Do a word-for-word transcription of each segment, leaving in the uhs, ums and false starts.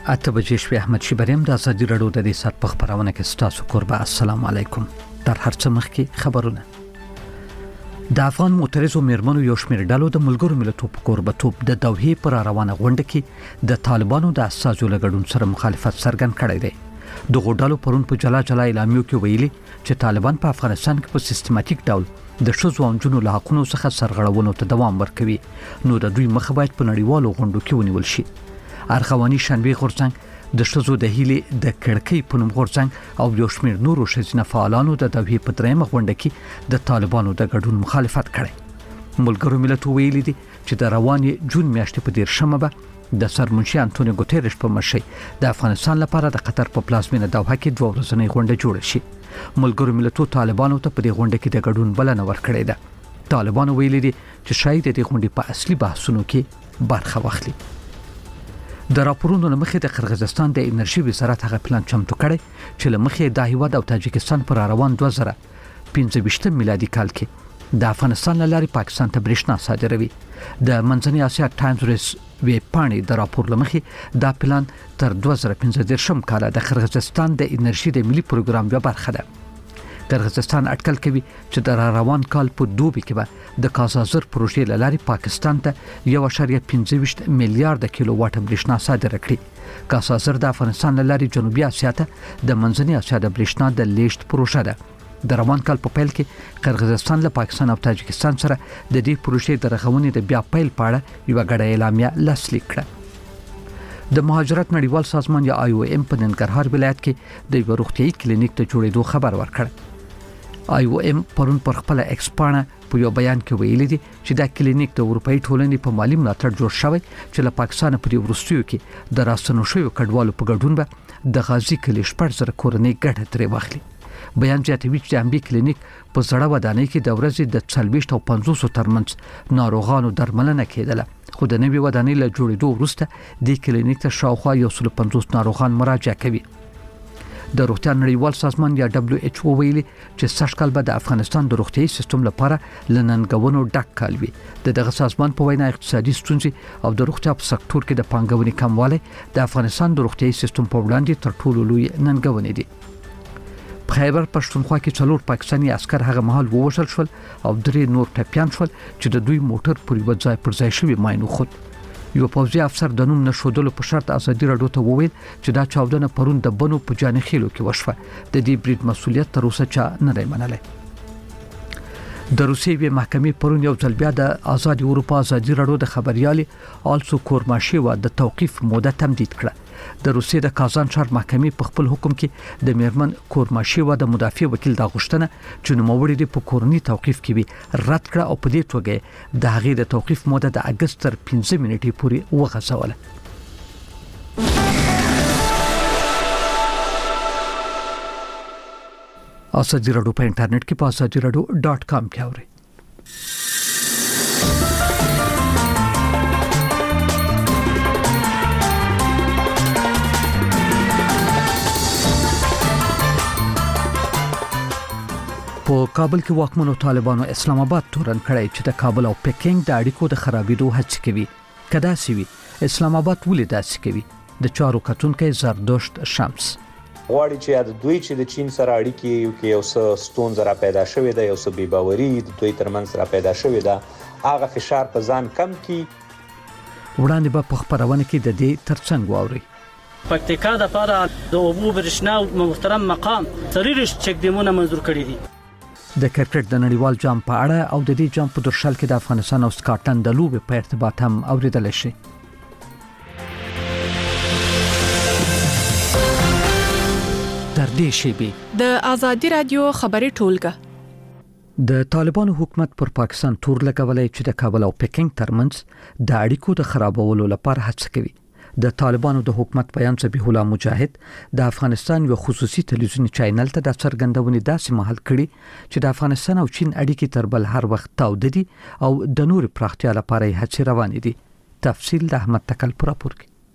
اته بجې شوې. احمد شیبریم د ازادي راډیو د دې سات په خبرونه کې ستاسو قربا. السلام علیکم. تر هر څه مخکې خبرونه. د افغان معترضو میرمنو یو شمېر ډلو د ملګرو ملتونو په قربتوب د دوحې پر روانه غونډه کې د طالبانو د اساسو لګډون سره مخالفت څرګند کړی دی. دغه ډلو پرون په جلا جلا اعلامیو کې ویلي چې طالبان په افغانستان کې په سیستماتیک ډول د ښځو او نجونو له حقونو څخه سرغړونو ته دوام ورکوي، نو د دوی مخه باید په نړیوالو غونډو کې ونیول شي. ارغواني شنبه غورځنګ د ښځو د هیلې د کړکۍ په نوم غورځنګ او یو شمېر نورو ښځینه فعالانو د دوحې په درېیمه غونډه کې د طالبانو د ګډون مخالفت کړی. ملګرو ملتونو ویلي دي چې د روانې جون میاشتې په دېرشمه به د سرمنشي انټونیو ګوتيريش په مشرۍ د افغانستان لپاره د قطر په پلازمینه دوحه کې دوه ورځنۍ غونډه جوړه شي. ملګرو ملتونو طالبانو ته په دې غونډه کې د ګډون بلنه ورکړې ده. طالبانو ویلي دي چې شاید د دې غونډې په اصلي بحثونو کې برخه واخلي. د راپورونو لمخې د قرغیزستان د انرژي وزارت هغه پلان چمتو کړی چې لمخې د هیواد او تاجکستان پر روان دوه زره پنځه ویشت میلادي کال کې د افغانستان لاري پاکستان ته برېښنا صادروي. د منځنۍ اسیا ټایمز ریس وی پاڼې د راپور لمخې دا پلان تر دوه زره پنځه دېرشم کال د قرغیزستان د انرژي د ملي پروګرام یوه برخه ده. قرغیزستان اټکل کوي چې د روان کال په دوبي کې به د کازازر پروژې لاري پاکستان ته یو اشاریه پنځه ویشت میلیارډ کیلو واټ برېښنا صادره کړي. کازازر د افغانستان لاري جنوبي اسیا ته د منځنۍ اسیا د برېښنا د لیږد پروژه ده. د روان کال په پیل کې قرغیزستان له پاکستان او تاجکستان سره د دې پروژې د رغونې د بیا پیل په اړه یو غړ اعلامیه لاسلیک کړه. د مهاجرت نړیوال سازمان یا آی او ایم په ننګرهار ولایت کې د یو روغتيایي کلینیک ته جوړېدو خبر ورکړ. آی او ایم پرون پر خپل ایکسپانه په یو بیان کې ویلي دي چې دا کلینیک د اروپאי ټولنې په مالی ملاتړ جوړ شوی چې له پاکستان په ورستیو کې د راستنو شویو کډوالو په ګډون به د غازی کلی شپږ زره کورنۍ ګټه ترې واخلي. بیان زیاتوي چې امبي کلینیک په زړه ودانۍ کې د ورځې د څلوېښت او پنځوس ترمنځ ناروغانو درملنه کېدله، خو د نوې ودانۍ له جوړېدو وروسته د کلینیک ته شاوخوا یو سل پنځوس ناروغان مراجعه کوي. د روغتیا نړیوال سازمان یا دبليو ایچ او ویلي چې سږ کال به د افغانستان د روغتيایي سیستم لپاره لننګونو ډک کال وي. دغه سازمان په وینا اقتصادي ستونزې او د روغتیا په سکتور کې د پانګونې کموالی د افغانستان د روغتيایي سیستم په وړاندې تر ټولو لوی ننګونې دي. په خیبر پښتونخوا کې څلور پاکستاني عسكر هغه مهال ووژل شول او درې نور ټپيان شول چې د دوی موټر پر یو ځای پر ځای شوی ماینو خود. یو پوځي افسر د نوم نشودلو په شرط ازادي راډیو ته وویل چې دا چاودنه پرون د بنو په جانخیلو کې وشوه. د دې بریټ مسؤلیت تر اوسه چا نه دی منلی. د روسیې محکمې پرون یو ځل بیا د آزاد اروپا ازادي راډیو د خبريالي آلسو کورماشیوا د توقيف موده تمدید کړه. د روسیې د کازان ښار محکمې په خپل حکم کې د میرمن کورماشیوا د مدافع وکیل د غوښتنه چې نوموړي د پکورني توقيف کې وي رد کړه او په دې توګه د هغې د توقيف موده د اگست تر پنځه منټې پورې وغځوله. ازادي راډیو په انټرنیټ کې په ازادي راډیو ډاټ کام کې اورئ. په کابل کې واکمنو طالبانو اسلام آباد تورن کړی چې د کابل او پکینګ د اړیکو د خرابېدو هڅه کوي. کدا سوي اسلام آباد ولې داسې کوي؟ د چارو کتونکو زردشت شمس غواړي چې د دوی چې د چین سره اړیکې یو کې یو څه ستونزه را پیدا شوې ده، یو څه بې باوري د دوی ترمنځ را پیدا شوې ده، هغه فشار په ځان کم کړي. وړاندې به په خبرونه کې د دې ترڅنګ واوري. پکتیکا د پاره د اوبو برښنا محترم مقام سریرش چک دیمونه منظور کړی دي. د کرکټ د نړیوال جام په اړه او د دې جام په درشل کې د افغانستان او سکاټلند د لوبې په ارتباط هم اوریدل شي. تر دې شی د ازادي رادیو خبري ټولګه د طالبانو حکومت پر پاکستان تور لګولای چې د کابل او پکینګ ترمنځ د اړیکو د خرابولو لپاره هڅه کوي. د طالبانو د حکومت بیان ذبیح الله مجاهد د افغانستان یو خصوصي تلویزیونی چینل ته د څرګندونې داسې مهال کړي چې د افغانستان او چین اړیکې تر بل هر وخت تاوده دي او د نور پراختیا لپاره هڅې روانې دي. تفصیل د احمد تکل پر راپور کې.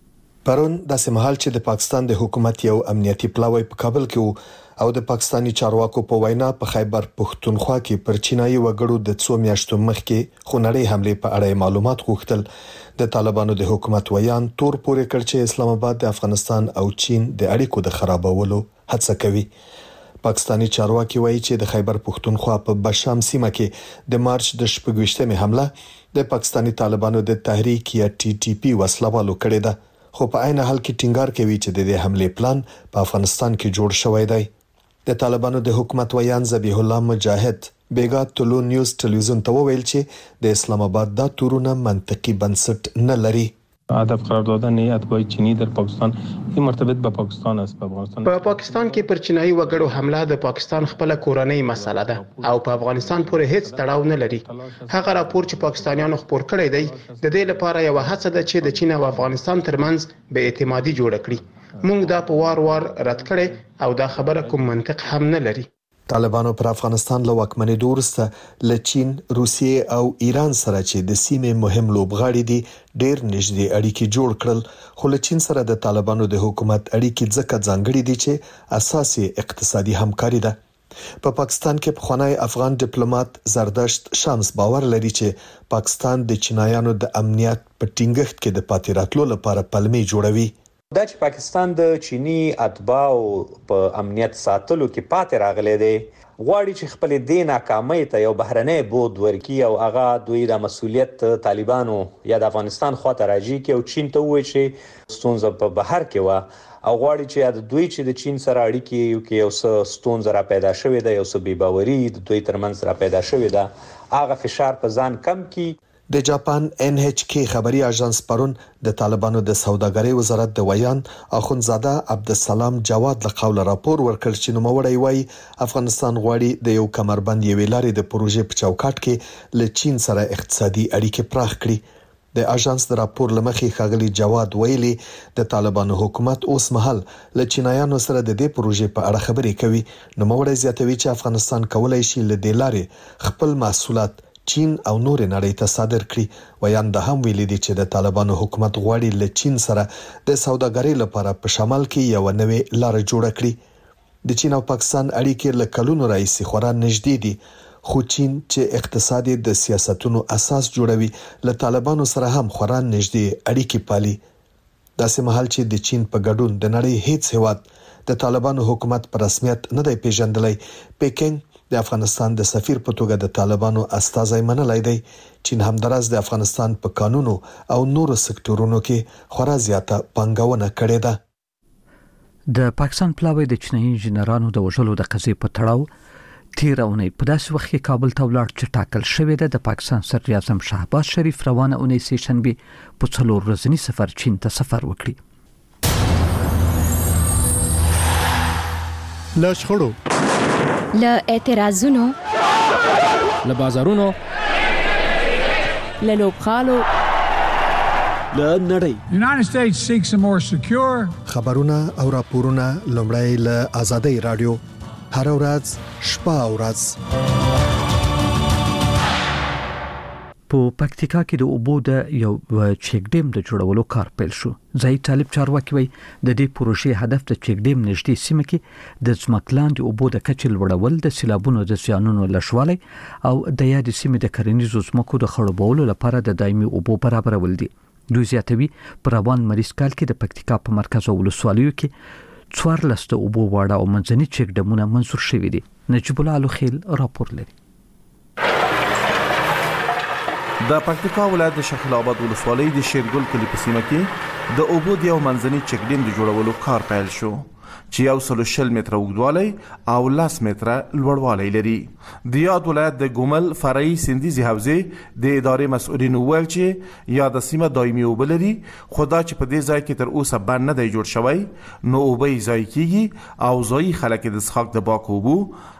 پرون د سمحال چې د پاکستان د حکومت یو امنیتي پلاوی په کابل کې وو او د پاکستانی چارواکو په وینا په خیبر پښتونخوا کې پر چینایي وګړو د څو میاشتو مخکې خونړۍ حمله په اړه معلومات غوښتل. د طالبانو د حکومت ویان تور پورې کړ چې اسلام آباد د افغانستان او چین د اړیکو د خرابولو هڅه کوي. پاکستانی چارواکي وایي چې د خیبر پښتونخوا په بشام سیمه کې د مارچ د شپږویشتمې حمله د پاکستانی طالبانو د تحریک یا ټي ټي پی وسلوالو کړې ده، خو په عین حال کې ټینګار کوي چې د دې حمله پلان په افغانستان کې جوړ شوی دی. د طالبانو د حکومت ویان ذبیح الله مجاهد بیګا طلوع نیوز ټلویزیون ته وویل چې د اسلام آباد دا تورونه منطقي بنسټ نه لري. هدف قرار دادن اتباع چینی در پاکستان این مرتبط به پاکستان است. په افغانستان په پاکستان کې پر چینایي وګړو حمله د پاکستان خپل کورنۍ مسله ده او په افغانستان پورې هیڅ تړاو نه لري. هغه راپور چې پاکستانیانو خپور کړی دی د دې لپاره یو هڅه ده چې د چین او افغانستان ترمنځ به اعتمادي جوړ کړي. موږ دا په وار وار رد کړي او دا خبره کوم منطق هم نه لري. طالبانو پر افغانستان له واکمنۍ وروسته له چین، روسیې او ایران سره چې د سیمې مهم لوبغاړي دي ډېر نږدې اړیکې جوړ کړل، خو له چین سره د طالبانو د حکومت اړیکې ځکه ځانګړي دي چې اساس یې اقتصادي همکاري ده. په پاکستان کې پخوانی افغان ډیپلوماټ زردشت شمس باور لري چې پاکستان د چینایانو د امنیت په ټینګښت کې د پاتې راتلو لپاره پلمې جوړوي. دا چې پاکستان د چینی اتباعو په امنیت ساتلو کې پاتې راغلی دی، غواړي چې خپل د ناکامۍ ته یو بهرنۍ بود ورکی او هغه دوی د مسولیت طالبانو یا د افغانستان خواته راځي کې او چین ته وایي چې ستونزه په بهر کې و او غواړي چې د دوی چې د چین سره اړیکې کې یو څه ستونزه را پیدا شوې ده، یو څه بې باوري د دوی ترمنځ را پیدا شوې ده، هغه فشار په ځان کم کړي. د جاپان ان ایچ کی خبري اژانس پرون د طالبانو د سوداګرۍ وزارت د ویان اخونزاده عبدالسلام جواد له قوله راپور ورکړ چې نوموړی وایي افغانستان غواړي د یو کمربند یوې لارې د پروژې په چوکاټ کې له چین سره اقتصادي اړیکې پراخ کړي. د اژانس د راپور لمخې ښاغلي جواد ویلي د طالبانو حکومت اوس مهال له چینایانو سره د دې پروژې په اړه خبرې کوي. نوموړی زیاتوي چې افغانستان کولای شي له دې لارې خپل محصولات چین او نور نړۍ ته صادر کړي. ویان د هم ویلي دي چې د طالبانو حکومت غواړي له چین سره د سوداګرۍ لپاره په شمال کې یو نوې لار جوړ کړي. د چین او پاکستان اړیکې له کلونو راځي خورا نږدې دي، خو چین چې اقتصادي د سیاستونو اساس جوړوي له طالبانو سره هم خورا نږدې اړیکې پالي. داسې مهال چې د چین په ګډون د نړۍ هیڅ هیواد د طالبانو حکومت په رسمیت نه دی پیژندلی، پیکینګ د افغانستان د سفیر په توګه د طالبانو استازی منلای دی. چین همدارس د افغانستان په قانونو او نورو سکتورونو کې خورا زیاته پانګونه کړې ده. د پاکستان پلاوی د چینایي انجنیرانو د وژلو د قضیې په تړاو تیر اونۍ په داسې وخت کې کابل ته ولاړ چې ټاکل شوې ده د پاکستان صدر اعظم شهباز شریف روانه اونۍ سه شنبه په څلور ورځنی سفر چین ته سفر وکړي. له شخړو، له اعتراضونو، له بازارونو، له لوبغالو، له نړۍ. The United States seeks a more secure. خبرونه او راپورونه لومړی له آزادۍ رادیو هر ورځ شپه او ورځ. په پکتیکا کې د اوبو د یو چیک ډیم د جوړولو کار پیل شو. ځای طالب چارواکي وایي د دې پروژې هدف د چیک ډیم نږدې سیمه کې د ځمکلاندې اوبو د کچې لوړول، د سیلابونو د زیانونو لږوالی او د یادې سیمې د کرنیزو ځمکو د خړوبولو لپاره د دایمي اوبو برابرول دي. دوی زیاتوي په روان مریض کال کې د پکتیکا په مرکز او ولسوالیو کې څوارلس د اوبو واړه او منځني چیک ډیمونه منظور شوي دي. نجیب الله الخیل راپور لري. د پکتیکا ولایت د شیخ العابد ولسوالۍ د شیرګل کلي په سیمه کې د اوبو د یو منځني چک ډیم د جوړولو کار پیل شو چې یو سل شل متره اوږدوالی او لس متره لوړوالی لري. د یاد ولایت د ګومل فرعي سندیزي حوزې د ادارې مسؤلین وویل چې یا د سیمه دایمي اوبه لري، خو دا چې په دې ځای کې تر اوسه بند نه دی جوړ شوی، نو اوبه یې ضایع کیږي او ځایي خلک د څښاک د پاکو اوبو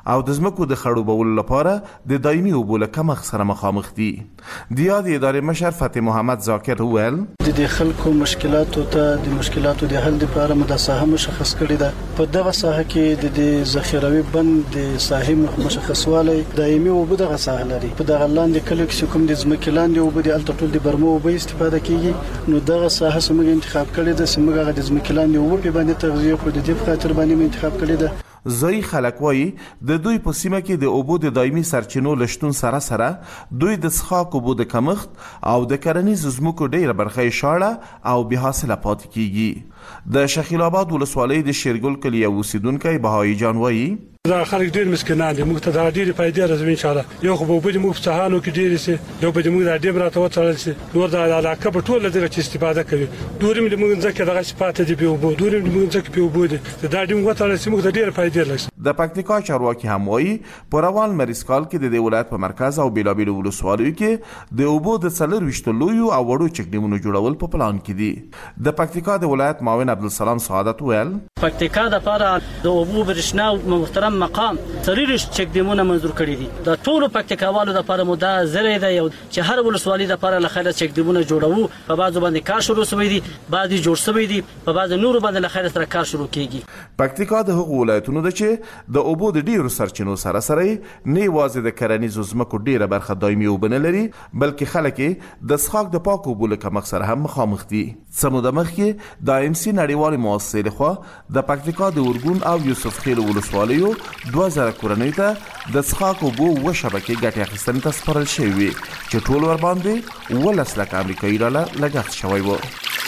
او د ځمکو د خړوبولو لپاره د دایمي اوبو له کمښت سره مخامخ دي. د یاد ادارې مشر فتح محمد ذاکر وویل د خلکو مشکلاتو ته د مشکلاتو د حل لپاره مو د ساحه مشخص کړې ده. په دغه ساحه کې د ذخیروي بند د ساحې مشخصوالی دایمي اوبو دغه ساحه لري. په دغه لاندې کلو کې کوم د ځمکې لاندې اوبو د الټټول د برمو اوبو استفاده کیږي، نو دغه ساحه سمګ انتخاب کړې ده. سمګ هغه د ځمکې لاندې اوبو په باندې تغذیه کړو، د دې په خاطر باندې انتخاب کړی ده. زوی خلک وایي د دوی په سیمه کې د اوبو د دایمي سرچینو لشتون سره سره دوی د څښاک اوبو د کمښت او د کرنیزو ځمکو ډیره برخه یې شاړه او بې حاصله پاتې کیږي. د شخیل آباد ولسوالۍ د شیرګل کلي یو اوسیدونکی بهایی جان وایي دا خلک ډیر مسکینان دي، موږ ته دا ډیره فائدې راځي ان شاء الله. یو خو به په موږ صحانو کې ډیر سي، یو به موږ د ډیم راته وڅړل سي، نور د علاقه په ټوله دغه چې استفاده کوي. دورم د موږ ځکه دغه صفات دي په وبو، دورم د موږ ځکه په وبو دي دا ډیم وڅړل سي، موږ ته ډیره فائدې راځي. د پکتیکا چارواکي هم وایي په روان مریض کال کې د دې ولایت په مرکز او بیلابیل ولسوالیو کې د اوبو د څلور ویشتو لویو او وړو چک ډیمونو جوړول په پلان کې دي. د پکتیکا د ولایت معاون عبدالسلام سعادت ویل پکتیکا د لپاره د اوبو برښنا محترم مقام سریرش چک ډیمونه منظور کړی دي. د ټولو پکتیکاوالو د لپاره مو دا زری دی چې هر ولسوالۍ د لپاره لخره چک ډیمونه جوړو. په بازو باندې کار شروع شوی دی، بعضی جوړ شوی دی، په بازو نورو باندې لخره سره کار شروع کیږي. پکتیکا د هغو ولایتونو ده چې د اوبو د ډیرو سرچینو سره سره نه یوازې د کرنیزو ځمکو ډیره برخه دایمي اوبه نه لري، بلکې خلک د څښاک د پاکو اوبو له کمښت سره هم مخامخ دي. څه موده مخکې د ایم سي نړیوالې مؤسسې لخوا د پکتیکا د اورګون او یوسف خیل ولسوالیو دوه زره کورنۍ ته د څښاک اوبو اووه شبکې ګټې اخیستنې ته سپارل شوي وي چې ټول ورباندې اوولس لکه امریکایي ډالر لګښت شوی و.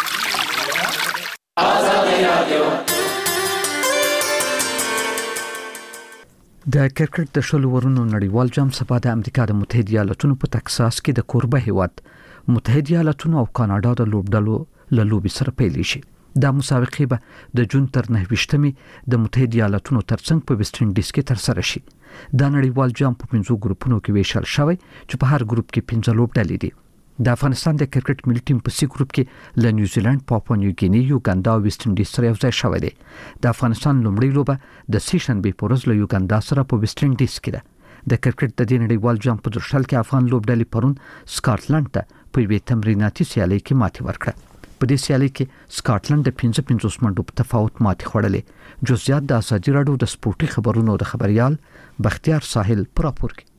د کرکټ د شلو ورونو نړیوال جام سبا د امریکا د متحده ایالاتونو په تکساس کې د کوربه هیواد متحده ایالاتونو او کاناډا د لوبډلو له لوبي سره پیل شي. دا مسابقې به د جون تر نهه ویشتمې د متحده ایالاتونو ترڅنګ په ویسټ انډیز کې تر سره شي. دا نړیوال جام په پنځو ګروپونو کې ویشل شوی چې په هر ګروپ کې پنځه لوبډلې دي. د افغانستان د کرکټ ملي ټیم په سی ګروپ کې له نیوزیلند، پاپوا نیو ګینی، یوګاندا او ویسټ انډیز سره یو ځای شوی دی. د افغانستان لومړی لوبه د سې شنبې په ورځ له یوګاندا سره په ویسټ انډیز کې ده. د کرکټ د دې نړیوال جام په درشل کې افغان لوبډلې پرون سکاټلند ته په یوې تمریناتي سیالۍ کې ماتې ورکړه. په دې سیالۍ کې سکاټلند د پنځه پنځوس منډو په تفاوت ماتې خوړلې. جزئیات د ازادي راډیو د سپورتي خبرونو د خبريال بختیار ساحل پر راپور کې.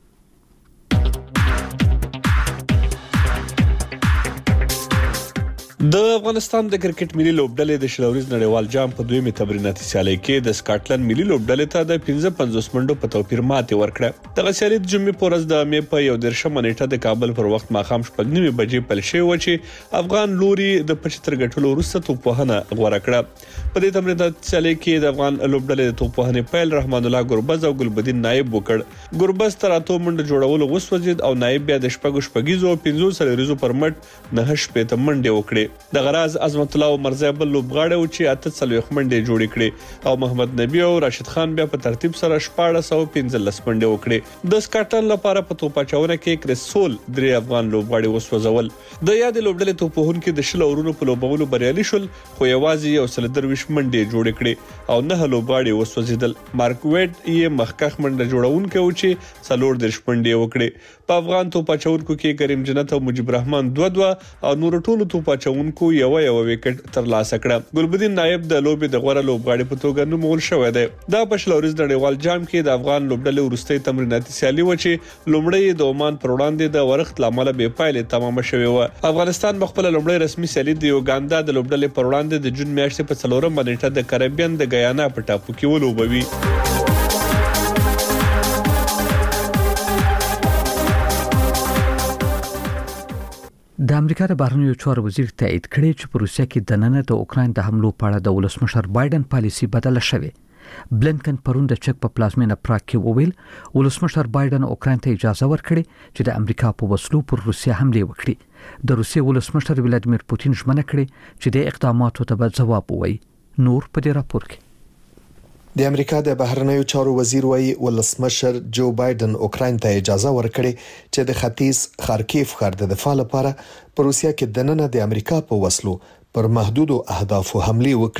د افغانستان د کرکټ ملي لوبډلې د شلوريز نړیوال جام په دویمه تمریناتي سیالۍ کې د سکاټلند ملي لوبډلې ته د پنځه پنځوس منډو په توپیر ماتې ورکړه. دغه سیالۍ د جمعې په ورځ د مې په یو درشم نیټه د کابل پر وخت ماخام شپږ نیمې بجې پیل شوی و چې افغان لوري د پچتر ګټلو وروسته توپوهنه غوړه کړه. په دې تمریناتي سیالۍ کې د افغان لوبډلې د توپوهنې پیل رحمان الله ګربز او ګلبدین نایب وکړ. ګربز تر اتو منډو جوړولو وسوځید او نایب بیا د شپږو شپږیزو پنځو سلریزو پر مټ نه شپږ منډې وکړې. د غراز عظمت الله مرزا بل لوبغاړي او چې اته څلويخ منډې جوړې کړې او محمد نبی او راشد خان بیا په ترتیب سره شپږ سوه پنځلس منډې وکړې. د سکاټلند لپاره په توپاچونه کې کریسول درې افغان لوبغاړي وسوځول. د یاد لوبډلې توپوهونکو د شل اورونو په لوبولو بریالي شول، خو یوازې یو سل درویش منډې جوړې کړې او نه لوبغاړي وسوځیدل. مارک ویډ یې مخکخ منډه جوړونکو او چې څلور درش منډې وکړې. په افغان توپاچونکو کې کریم جنت او مجيب الرحمن دوه دوه او نور ټولو توپاچونکو یو یو وکټ ترلاسه کړ. ګلبدین نایب د لوبي د غوړه لوبغاړي په توګه نومول شوی دی. دا په شلوريز نړیوال جام کې د افغان لوبډلې ورستۍ تمریناتي سیالي و چې لومړی د عمان پر وړاندې د ورښت لامل به پایله تمامه شوې و. افغانستان خپل لومړی رسمي سیالي د یوګاندا د لوبډلې پر وړاندې د جون میاشتې په څلورم نیټه د کریبین د ګیانا په ټاپو کې ولوبوي. د امریکا د بهرنیو چارو وزیر تایید کړی چې په روسیه کې د نن د اوکراین د حملو په اړه د ولسمشر بایدن پالیسی بدله شوې. بلنکن پرون د چک په پلازمینه پراګ کې وویل ولسمشر بایدن اوکراین ته اجازه ورکړي چې د امریکا په وسلو پر روسیه حمله وکړي. د روسیې ولسمشر ولادیمیر پوتین ژمنه کړې چې د اقداماتو ته به ځواب ووایي. نور په دې راپور کې د امریکا د بهرنیو چارو وزیر وایي ولسمشر جو بایدن اوکراین ته اجازه ورکړي چې د ختیځ خارکیف ښار د دفاع لپاره په روسیه کې د نن د امریکا په وسلو پر محدودو اهدافو حمله وکړي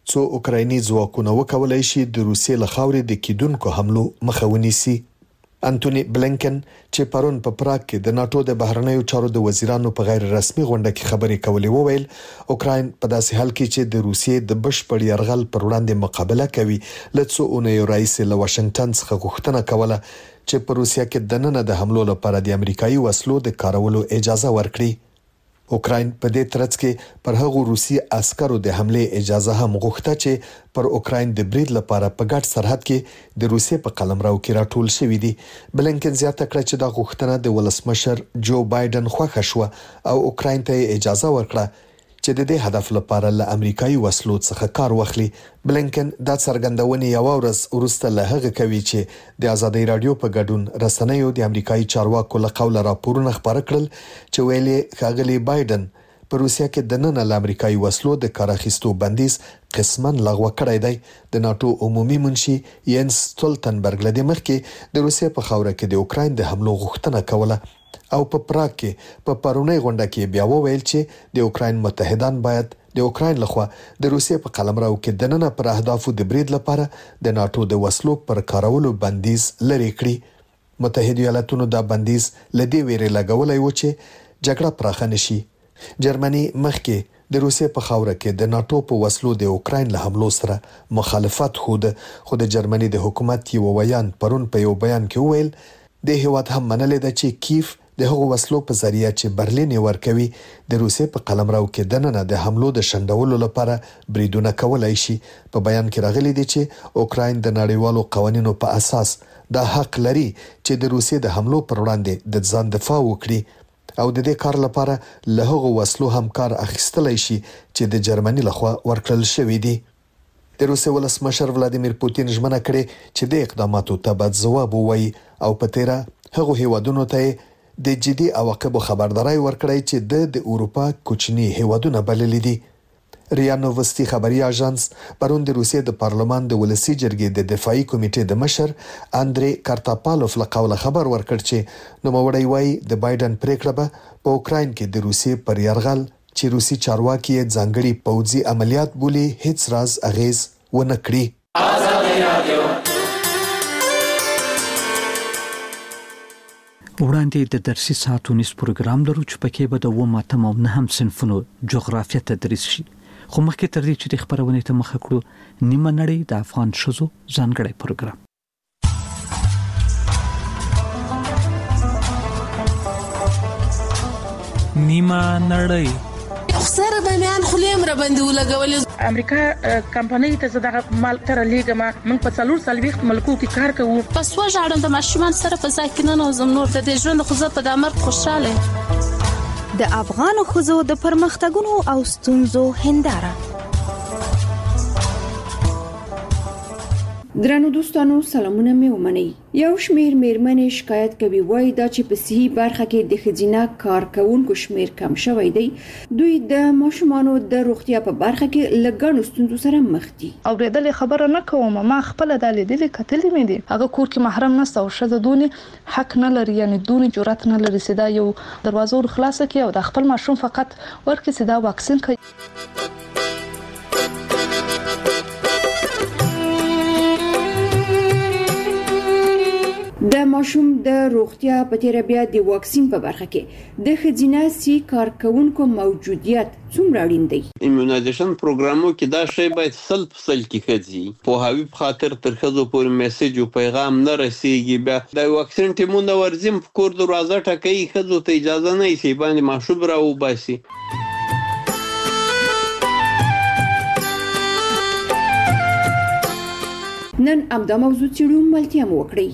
څو اوکرایني ځواکونه وکولای شي د روسیې له خاورې د کیدونکو حملو مخه ونیسي. انټونی بلینکن چې پرون په پراګ کې د ناتو د بهرنیو چارو د وزیرانو په غیر رسمي غونډه کې خبرې کولې وویل اوکراین په داسې حال کې چې د روسیې د بشپړ یرغل پر وړاندې مقابله کوي لڅو اونیو رئیس له واشنگټن څخه غوښتنه کوله چې په روسیه کې د نن د حملو لپاره د امریکایي وسلو د کارولو اجازه ورکړي. اوکراین په دې ترڅ کې پر هغو روسي عسکرو د حمله اجازه هم غوښته چې پر اوکراین د برید لپاره په ګډ سرحد کې د روسیې په قلمرو کې راټول شوی دي. بلینکن زیاته کړه چې دا غوښتنه د ولسمشر جو بایدن خوښه شو او اوکراین ته اجازه ورکړه چې د دې هدف لپاره له امریکایي وسلو څخه کار واخلي. بلینکن دا څرګندونه یو ورځ وروسته له هغه کوي چې د ازادي رادیو په ګډون رسنیو د امریکایي چارواکو له قوله راپورونه خبره کړل چې ویلي ښاغلي بایدن په روسیه کې د نن له امریکایي وسلو د کار اخیستو بندیز قسمن لغوه کړی دی. د ناتو عمومي منشي ینس ستولتنبرګ لدی مخکې د روسیې په خاوره کې د اوکراین د حملو غوښتنه کوله او په پراګ کې په پرونی غونډه کې بیا وویل چې د اوکراین متحدان باید د اوکراین لخوا د روسیې په قلمرو کې د نن پر اهدافو د برید لپاره د ناتو د وسلو پر کارولو بندیز لري کړی. متحده ایالاتونو دا بندیز لدی ویری لګولای و چې جګړه پراخه نشي. جرمني مخکې د روسیې په خاوره کې د ناتو په وسلو د اوکراین له حملو سره مخالفت خود خو د جرمني د حکومت یو ویان پرون په یو بیان کې ویل د هیواد هم منلې ده چې کیف د هغو وسلو په ذریعہ چې برلین ورکوي د روسیې په قلمرو کې د نن د حملو د شندولو لپاره بریدونه کولای شي. په بیان کې راغلي دي چې اوکراین د نړیوالو قوانینو په اساس د حق لري چې د روسیې د حملو پر وړاندې د ځان دفاع وکړي او د دې کار لپاره له هغو وسلو هم کار اخیستلای شي چې د جرمني لخوا ورکړل شوی دي. د روسیې ولسمشر ولادیمیر پوتین ژمنه کړې چې د اقداماتو ته باید ځواب ووایي او په تیره هغو هیوادونو ته د جدي عواقبو خبرداري ورکړی چې د د اروپا کوچني هیوادونه بللي دي. ریا نووستي خبري اژانس پرون د روسیې د پارلمان د ولسی جرګې د دفاعي کمیټې د مشر اندري کارتاپالوف له قوله خبر ورکړ چې نوموړی وايي د بایدن پریکړه به په اوکراین کې د روسیې پر یرغل چې روسي چارواکي ځانګړي پوځي عملیات بولي هیڅ راز اغیز ونه کړي. وړاندې د درسي ساعتونیز پروګرام لرو چې پکې به د و ماتم او نه هم صنفونو جغرافیه تدریس شي. خو مخکې تر دې چې د خبرونې ته مخه کړو نیمه نړۍ د افغان شذو ځانګړی پروګرام. نیمه نړۍ خسر باندې خلیم را باندې ولګول. امریکا کمپنۍ ته زده مال تر لیګما موږ په څلور سلويخت ملکو کې کار کوو. پس وژاړم د ماشومان سره په ځای کې نه نوزم نور د ژوند خو زه په دامر خوشاله. د افغان خزو د پرمختګونو او ستونزو هنداره. درنو دوستانو سلامونه مې ومنئ. یو شمیر میرمنې شکایت کوي وایي دا چې په صحي برخه کې د ښځینه کارکونکو شمیر کم شوی دی. دوی د ماشومانو د روغتیا په برخه کې لګڼو ستونزو سره مخ دي. اورېدل خبره نه کوم ما خپل د لیدلې کتلې مې دي هغه کور کې محرم نه او شته دونی حق نه لري یعنی دونی جرأت نه لري چې دا یو دروازه ور خلاصه کړي او د خپل ماشوم فقط ورکړي چې دا واکسین کوي. د ماشوم د روغتیا په تیر بیا د واکسین په برخه کې د ښځینه سي کارکونکو موجودیت څومره اړین دی. ایمونایزیشن پروګرامو کې دا شی باید سل په سل کې ښځي په هاوی په خاطر تر ښځو پورې میسج او پیغام نه رسیږي. بیا د واکسین ټیمونه ورزم په کور دروازه ټکوي ښځو ته اجازه نه شي باندې ماشوم راو باسي. نن امدا موضوع چیرو ملتیا مو وکړي.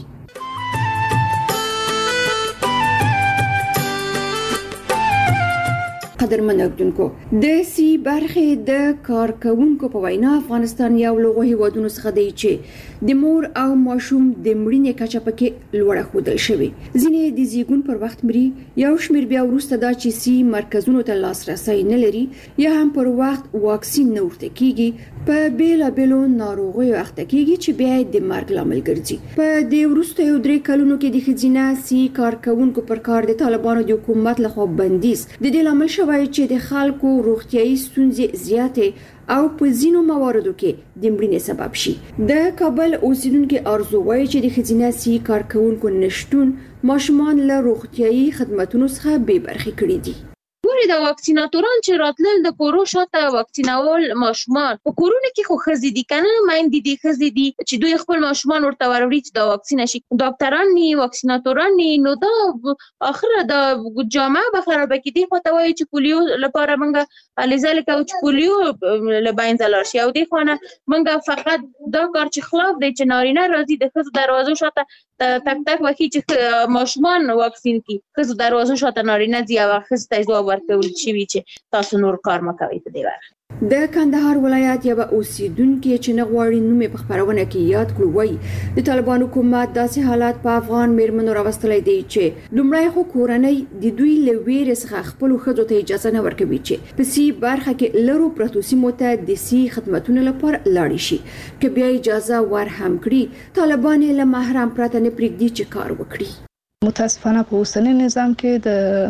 قدرمن اوریدونکو د سی برخه د کارکونکو په وینا افغانستان یو لوی هیوادونو څخه دی چې د مور او ماشوم د مړینې کچه پکې لوړه خوده شوی. ځینې د زیږون پر وخت مري یو شمیر بیا ورسته دا چې سی مرکزونو ته لاسرسي نه لري یا هم پر وخت واکسین نه ورته کیږي په بیل بیلو ناروغیو اخته کیږي چې بیا د مرګ لامل ګرځي. په دې ورسته یو درې کلونو کې د ښځینه سی کارکونکو پر کار د طالبانو د حکومت لخوا بندیز د دې لامل شوی شوی چې د خلکو روغتيایي ستونزې زیاتې او په ځینو مواردو کې د مړینې سبب شي. د کابل اوسیدونکو ارزو وایي چې د خزینه سي کارکونکو نشټون ماشومان له روغتيایي خدماتو څخه بې برخې کړي دي. ګوري د واکسیناتوران چې راتلل د کورو شاته واکسینول ماشومان په کورونه کې خو خزي دي کنه مایندې دي خزي دي چې دوی خپل ماشومان ورته وروړي چې د واکسین شي. ډاکټران ني واکسیناتوران ني نو دا اخره د جامعه به خراب کړي. خو ته وایي چې پولیو لپاره منګه لذلك او چې پولیو لباین زلار شي او دی خو نه منګه فقط دا کار چې خلاف دی چې نارینه راځي د خزو دروازو شاته تک تک وکي چې ماشومان واکسین کی خزو دروازو شاته نارینه دی او خزو ته ځواب ورکول شي چې تاسو نور کار مکوئ په دی وخت. د کندهار ولایت یو اوسیدونکو چې نغواړي نومې په خبرونه کې یاد کړو وایي د طالبانو حکومت داسې حالات په افغان میرمنو راوستلې دي چې لومړی خو کورنۍ د دوی لویر څخه خپل خځو ته اجازه نه ورکوي چې په سی برخه کې لرو پروتو سیمو ته د سی خدماتونو لپاره لاړ شي. که بیا اجازه ور هم کړي طالبان له محرم پرته نه پرېږدي چې کار وکړي. متاسفانه په اوسنی نظام کې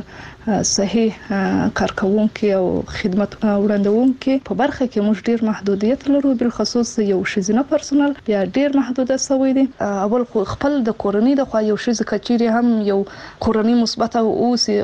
د صحیح کارکونکو او خدمت وړاندونکو په برخه کې موږ ډیر محدودیت لرو، بل خصوص یو شزینه پرسونل بیا ډیر محدوده شوی دی. اول خو خپل د کورنۍ د خو یو شز کچيري هم یو کورنۍ مثبت او اوسي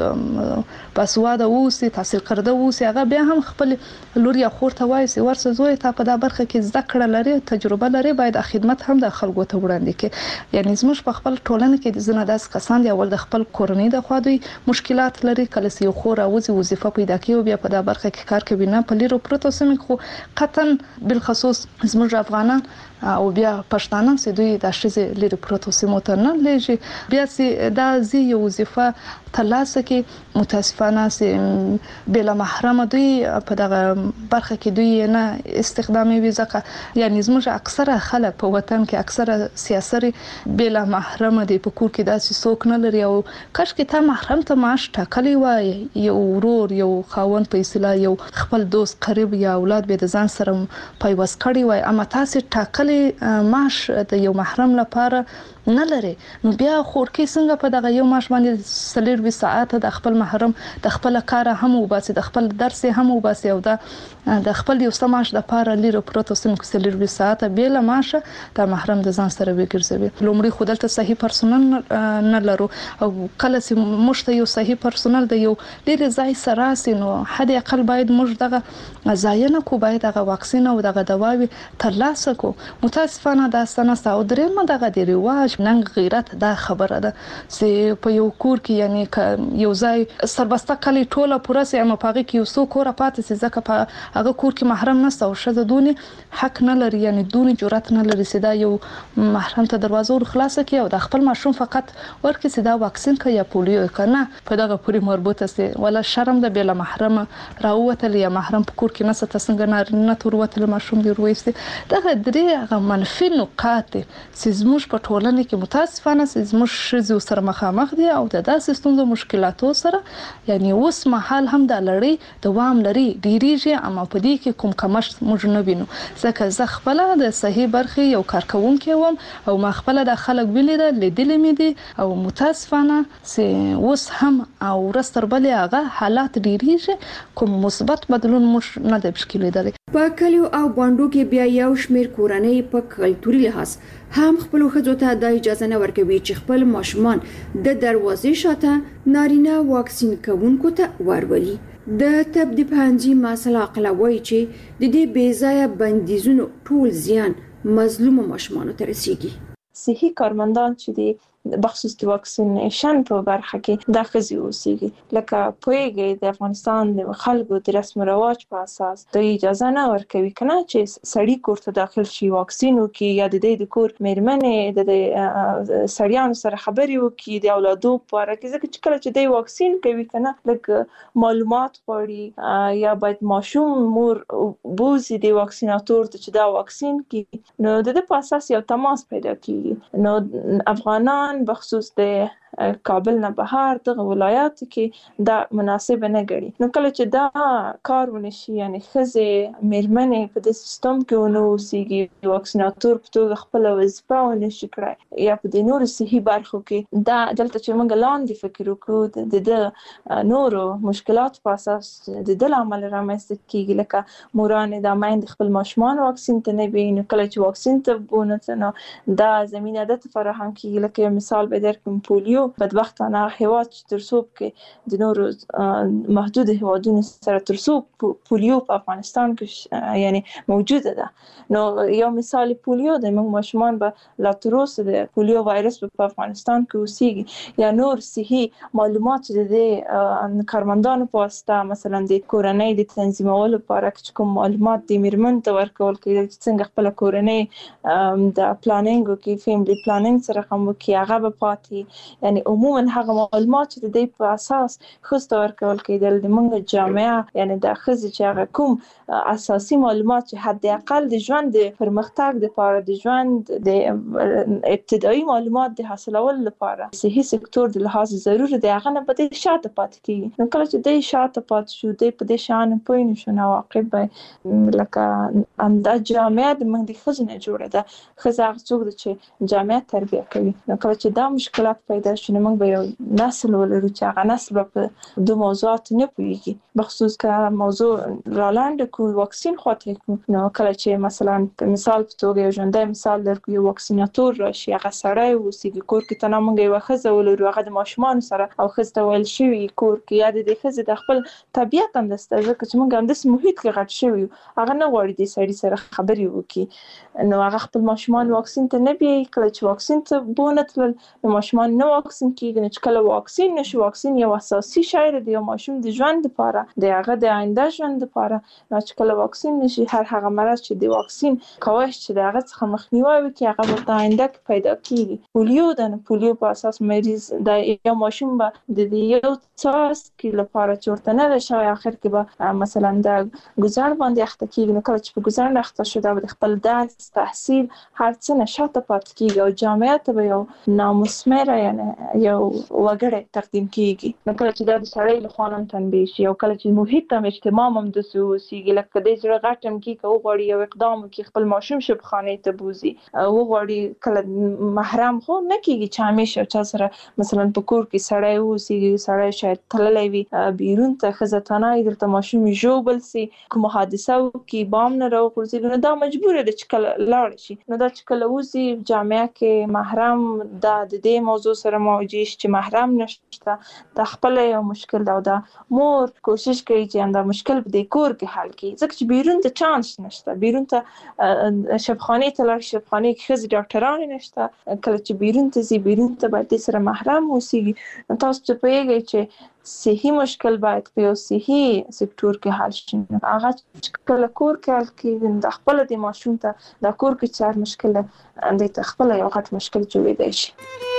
باسواده اوسي تحصیل کرده اوسي هغه بیا هم خپل لور یا خور ته وایي ورسره زوی ته په دا برخه کې زده کړه لري تجربه لري باید خدمت هم د خلکو ته وړاندې کړي. یعنی زموږ په خپل ټولنه کې د زنه داس کسان دی اول د خپل کورنۍ د خوا دوی مشکلات لري کله چې یو خور او وظیفه پیدا کوي بیا په دا برخه کې کار کوي نه په لیرو پروتو سیمه خو قطن بل خصوص زموږ افغانان او بیا پښتانه چې دوی د شزه لیرو پروتو سیمه ته نه لږی بیا چې دا زی یو وظیفه ترلاسه کې متاسفانه چې بلا محرم دوی په دغه برخه کې دوی نه استخدامي وي ځکه یعنی زموږ اکثره خلک په وطن کې اکثره سیاسي بلا محرم دي په کور کې داسې څوک نه لري او کاش کې تا محرم ته معاش ټاکلی وای یو ورور یو خاوند په اصطلاح یو خپل دوست قریب یا اولاد به د ځان سره پیوست کړی وای اما تاسو ټاکلی معاش د یو محرم لپاره نه لري نو بیا خورکی څنګه په دغه یو معاش باندې سلیر وی ساعت د خپل محرم د خپل کار هم وباسي د خپل درس هم وباسي او د خپل یو سماش د پاره لیرو پروتو سیم کې سلیر وی ساعت بیل معاش د محرم د ځان سره وګرځوي. لومړی خودلته صحیح پرسونل نه لرو او کله چې مشته یو صحیح پرسونل د یو ډیر ځای سره سينو حد اقل باید موږ دغه ځایونه کو باید دغه واکسین او دغه دواوی ترلاسه کو. متاسفانه دا ستنه او درېمه دغه دی رواج نن غیرت دا خبره ده چې په یو کور کې یعنی یو ځای سربسته کلی ټوله پوره سي اما پاغي کې یو څو کور پاتې سي ځکه په هغه کور کې محرم نه او شته دونی حق نه لري یعنی دونی جرأت نه لري چې دا یو محرم ته دروازه ور خلاصه کړي او د خپل ماشوم فقط ورکړي چې دا واکسین کوي یا پولیو کنه په دغه پوری مربوطه سي ولا شرم ده بل محرم راوته یا محرم په کور کې نه ست څنګه نه تور وته ماشوم دی ورويستي دغه درې هغه منفي نقاط چې زموږ په ټولنه کې متاسفانه زموږ شزو سره مخامخ دي او د داسې ستونزو مشکلاتو سره یعنی اوس مهال هم د لړۍ دوام لري ډیریږي اما په دې کې کوم کمشت موږ نه وینو ځکه زه خپل د صحیح برخې یو کارکونکو وم او ما خپل د خلک ویل لیدل مې دي او متاسفانه چې اوس هم او رستر بلې هغه حالات ډیریږي کوم مثبت بدلون موږ نه د مشکل لري. په کلیو او باندو کې بیا یو شمیر کورنۍ په کلتوري لحاظ هم خپل خځو ته د اجازه نه ورکوي چې خپل ماشومان د دروازې شاته نارینه واکسین کوونکو ته ورولي. د طب د پنځي مسله عقلوي چې د دې بیځایه بندیزونو ټول زیان مظلوم ماشومان ته رسیږي. صحي کارمندان چې دی بخصوص د واکسینیشن په برخه کې د خزي اوسېږي لکه پویګي د افغانستان د خلکو د رسم رواج په اساس د اجازه نه ورکوي کنه چې سړی کور ته داخل شي واکسین وکي یا د دې د کور میرمنې د سړیانو سره خبري وکي د اولادو لپاره کې ځکه چې کله چې د واکسین کوي کنه لکه معلومات غواړي یا باید ماشوم مور بوزي د واکسیناتور ته چې دا واکسین کوي نو د دې په اساس یو تماس پیدا کیږي. نو افغانان بخصوص د کابل نه بهر دغه ولایاتو کې دا مناسب نه ګڼي. نو کله چې دا کار ونشي یعنی ښځې میرمنې په دې سیستم کې ونه اوسېږي واکسیناتور په توګه خپل وظیفه ونشي کړای یا په دې نورو صحي برخو کې دا دلته چې موږ لاندې فکر وکړو د د نورو مشکلات په اساس د دې عمل رامنځته کېږي لکه مورانې د میندې خپل ماشومان واکسین ته نه وي. نو کله چې واکسین ته ونه نو دا زمینه ده فراهم کېږي. لکه مثال به درکړم پولیو بدبختانه هیواد چې تر څو کې د نورو محدود هیوادونو سره تر څو پولیو په افغانستان کې یعنی موجوده ده. نو یو مثال پولیو د موږ ماشومان به لا تر اوسه د پولیو وایرس په افغانستان کې اوسېږي یا نور صحي معلومات د کارمندانو په واسطه مثلا د کورنۍ د تنظیمولو لپاره چې کوم معلومات د میرمن ته ورکول کېږي چې څنګه خپل کورنۍ د پلانینګ کې فیملی پلانینګ سره کوم کې هغه به پاتې یعنی عموما هغه معلومات چې د دې په اساس خسته ورکول کېدل د موږ جامعه یعنی د خزې چې هغه کوم اساسي معلومات چې حد اقل د ژوند د پرمختګ لپاره د ژوند د ابتدایي معلومات د حاصلولو لپاره صحي سکتور د لحاظ ضروري دی هغه نه پدې شاته پاتې کیږي. نو کله چې د شاته پاتې شو د په دې شان پوه نه شو نو واقع به لکه امدا جامعه د موږ د خزنه جوړه ده خزه هغه څوک چې جامعه تربیه کوي. نو کله چې دا مشکلات پیدا شي نو موږ به یو نسل ولرو چې هغه نسل به په دوه موضوعات نه پوهیږي بخصوص که موضوع رالاند کو واکسین خاطر کو. نو کله چې مثلا مثال په توګه یو ژوندۍ مثال درکو یو واکسیناتور راشي هغه سړی اوسېږي کور کې تنه موږ یو خزه ولرو هغه د ماشومان سره او خزه ویل شوی کور کې یا د خزه د خپل طبيعت هم دسته ځکه چې موږ هم د محیط کې غټ شوی هغه نه غواړي د سړي سره خبرې وکړي. نو هغه خپل ماشومان واکسین ته نه بي کله چې واکسین ته بونه تل نو ماشومان نه واکسین کیږي. چې کله واکسین نشي واکسین یو اساسي شی دی یو ماشوم د ژوند لپاره د هغه د آینده ژوند لپاره. نو چې کله واکسین نشي هر هغه مرض چې د واکسین کوښښ چې د هغه څخه مخنیوي وکړي هغه په آینده کې پیدا کیږي. پولیو د پولیو په اساس مریض د یو ماشوم به د یو څاس کې لپاره چورته نه شي اخر کې به مثلا د گذر باندې اخته کیږي. نو کله چې په گذر اخته شو د خپل درس تحصیل هر څه نشاته پاتې کیږي او جامعه ته یو نامسمره یعنی یو وګړی تقدیم کیږي. نو کله چې د سړی له خوانم تنبیه شي او کله چې محیط هم اجتماع هم د سوسیږي لکه د زړه غټم کې کو غوړي یو اقدام کې خپل ماشوم شپ خانه ته بوزي او غوړي کله محرم خو نه کیږي چې همیشه چا سره مثلا په کور کې سړی اوسېږي سړی شاید تللی وي بیرون ته خزتانه درته ماشوم جوړ سي کوم حادثه کې بام نه راوغورځي نو دا مجبور دی چې کله لاړ شي. نو دا چې کله وزي جامعه کې محرم دا د دې موضوع سره مواجه شي چې محرم نشته د خپل یو مشکل دا دا مور کوشش کوي چې دا مشکل په دې کور کې حل کړي ځکه چې بیرون ته چانس نشته بیرون ته شفخانه ته لاړ شفخانه کې خزي ډاکټران نشته کله چې بیرون ته زی بیرون ته باید سره محرم اوسېږي. تاسو ته پیږي چې صحي مشکل باید په یو صحي سکتور کې حل شي. هغه کله کور کې حل کېږي د خپل د ماشوم ته د کور کې چار مشکل د خپل یو غټ مشکل جوړېدای شي.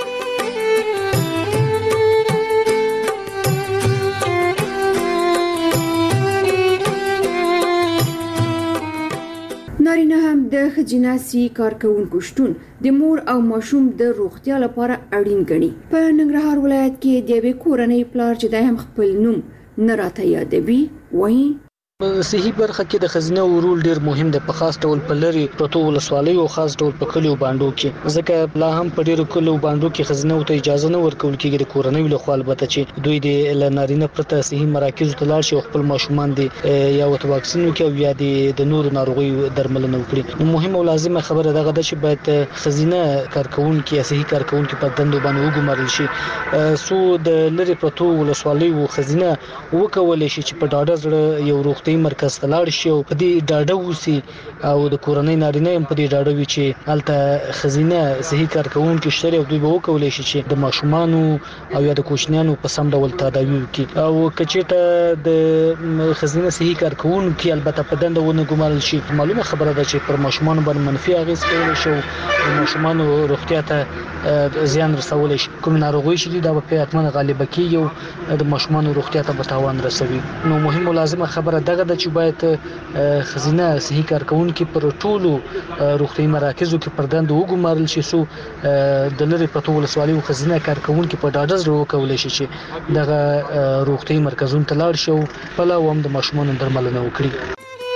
نارینه هم د خجیناسي کارکونکو شتون د مور او ماشوم د روغتیا لپاره اړین ګڼي. په ننګرهار ولایت کې د یوې کورنۍ پلار چې د هم خپل نوم نه راته یادوي وایي صحي برخه کې د خزینه ورول ډیر مهم دی په خاص ډول په لری پروتو ولسوالۍ او خاص ډول په کلیو باندې کې ځکه لا هم په ډیرو کلیو باندې کې خزینه ته اجازه نه ورکول کېږي د کورنۍ له خوا البته چې دوی د نارینه پرته صحي مراکز ته لاړ شي خپل ماشومان دي یا وت واکسین وکړي یا د نور ناروغي درملنه وکړي. نو مهمه او لازمه خبره دغه ده چې باید خزینه کارکونکو صحي کارکونکو په دندو باندې وګمارل شي سو د لری پروتو ولسوالۍ او خزینه وکول شي چې په ډاډه زړه یو روغتي مرکز ته لاړ شي او په دې ډاډه وسی او د کورنۍ نارینه هم په دې ډاډه وي چې هلته خزینه صحي کارکونکو شته او دوی به وکولای شي چې د ماشومانو او یا د کوچنیانو په سم ډول تداوی وکړي او کچېته د خزینه صحي کارکونکو البته په دنده ونه ګمارل شي. معلومه خبره ده چې پر ماشومانو باندې منفي اغیز کوي شو د ماشومانو روغتیا ته زیان رسول شي. کوم ناروغي شي دا په حتمن غالبه کیږي او د ماشومانو روغتیا ته به تاوان رسوي. نو مهمه لازمه خبره ده دغه د چې باید خزینه صحیح کارکونکو پر ټولو روغتي مراکزو کې پر دند وګمارل شي سو د لری پټو ولسوالۍ خزینه کارکونکو په ډاډز ورو کول شي چې دغه روغتي مرکزونو ته لاړ شي په لوم د ماشومان درملنه وکړي.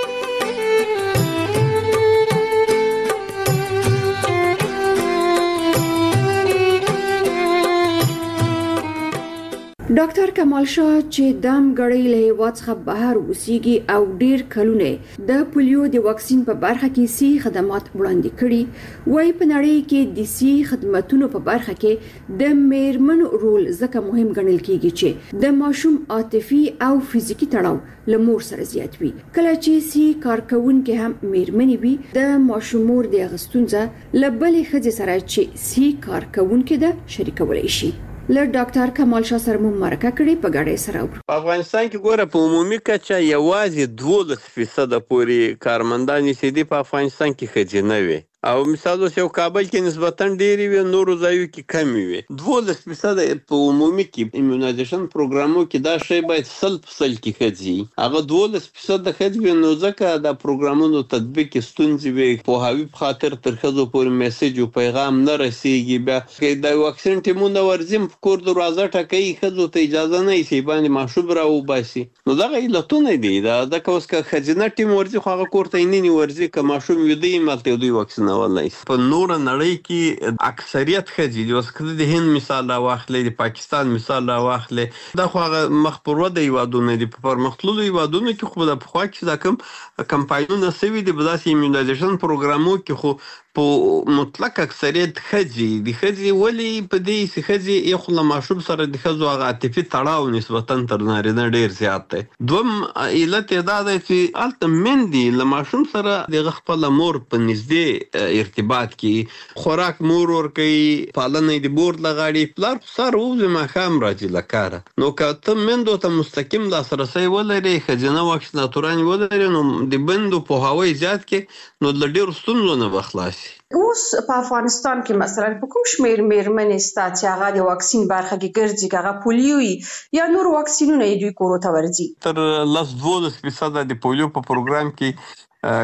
ډاکټر کمال شاه چې دام غړی له هیواد څخه بهر وسیږي او ډیر کلونه د پولیو د واکسین په برخه کې سي خدمات وړاندې کړي وای په نړۍ کې د سي خدماتونو په برخه کې د میرمن رول ځکه مهم ګڼل کیږي چې د ماشوم عاطفي او فزیکی تړاو لمور سره زیات وي کله چې سي کارکونکو هم میرمنې وي د ماشومور د غستونځه لبلې خځې سره چې سي کارکونکو د شریکولای شي. له ډاکټر کمال شاه سره مو مرکه کړې په غاړې سره. په افغانستان کې ګوره په عمومي کچه یوازې دولس فیصد پورې کارمندان چې دي په افغانستان کې ښځینه وي او مثال اوس یو کابل کې نسبتاً ډېرې وي نورو ځایو کې کمې وي. دولس فیصد په عمومي کې ایمونایزیشن پروګرامو کې دا شی باید سل په سل کې ښځې هغه دولس فیصد د ښځې وي نو ځکه د پروګرامونو تطبیق کې ستونزې وي پوهاوي په خاطر تر ښځو پورې میسج او پیغام نه رسیږي. بیا د واکسین ټیمونه ورځي په کور دروازه ټکوي ښځو ته اجازه نه وي چې باندې ماشوم راوباسي نو دغه علتونه دي دا ځکه اوس که ښځینه ټیم ورځي خو هغه کور ته یې نه ورځي که ماشوم ویده یي مالته دوی واکسین په نور نړۍ کې اکثریت ښځې دي. اوس که د هند مثال راواخلې د پاکستان مثال راواخلې دا خو هغه مخ پر وده هیوادونه دي. په پرمختللو هیوادونو کې خو د پخوا کې دا کوم کمپاینونه سوي دي په داسې ایمونایزیشن پروګرامو کې خو په مطلق اکثریت ښځې دي. ښځې ولې په دې چې ښځې یو خو له ماشوم سره د ښځو هغه عاطفي تړاو نسبتاً تر نارینه ډېر زیات دی. دوم علت یې دا دی چې هلته میندې له ماشوم سره د هغه خپله مور په نږدې ارتباط کې خوراک مور ورکوي پالنه یې د مور له غاړې پلار خو سهار ووځي ماښام راځي له کاره نو که ته میندو ته مستقیم لاسرسی ولرې ښځینه واکسیناتوران ولرې نو د میندو پوهاوی زیات کړې نو له ډېرو ستونزو نه به خلاص شي. اوس په افغانستان کې مثلا په کوم شمیر میرمنې ستا چې هغه د واکسین برخه کې ګرځي که هغه پولیو یا نور واکسینونه یې دوی کورو ته ورځي تر لس دولس فیصده د پولیو په پروګرام کې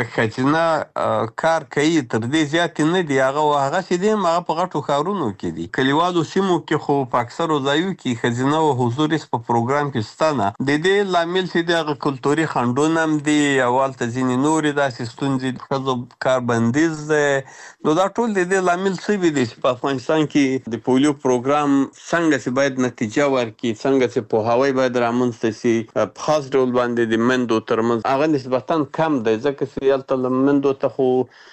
ښځینه کار کوي تر دې زیاتې نه دي هغه هغسې دي هم هغه په غټو ښارونو کې دي. کلیوالو سیمو کې خو په اکثرو ځایو کې ښځینه و حضور هېڅ په پروګرام کې شته نه. د دې لامل چې دی هغه کلتوري خنډونه هم دي او هلته ځینې نورې داسې ستونزې د ښځو کار بندیز دی نو دا ټول د دې لامل شوي دي چې په افغانستان کې د پولیو پروګرام څنګه چې باید نتیجه ورکړي څنګه چې پوهاوی باید رامنځته شي په خاص ډول باندې د میندو ترمنځ هغه نسبتاً کم دی ځکه چې هلته له میندو ته خو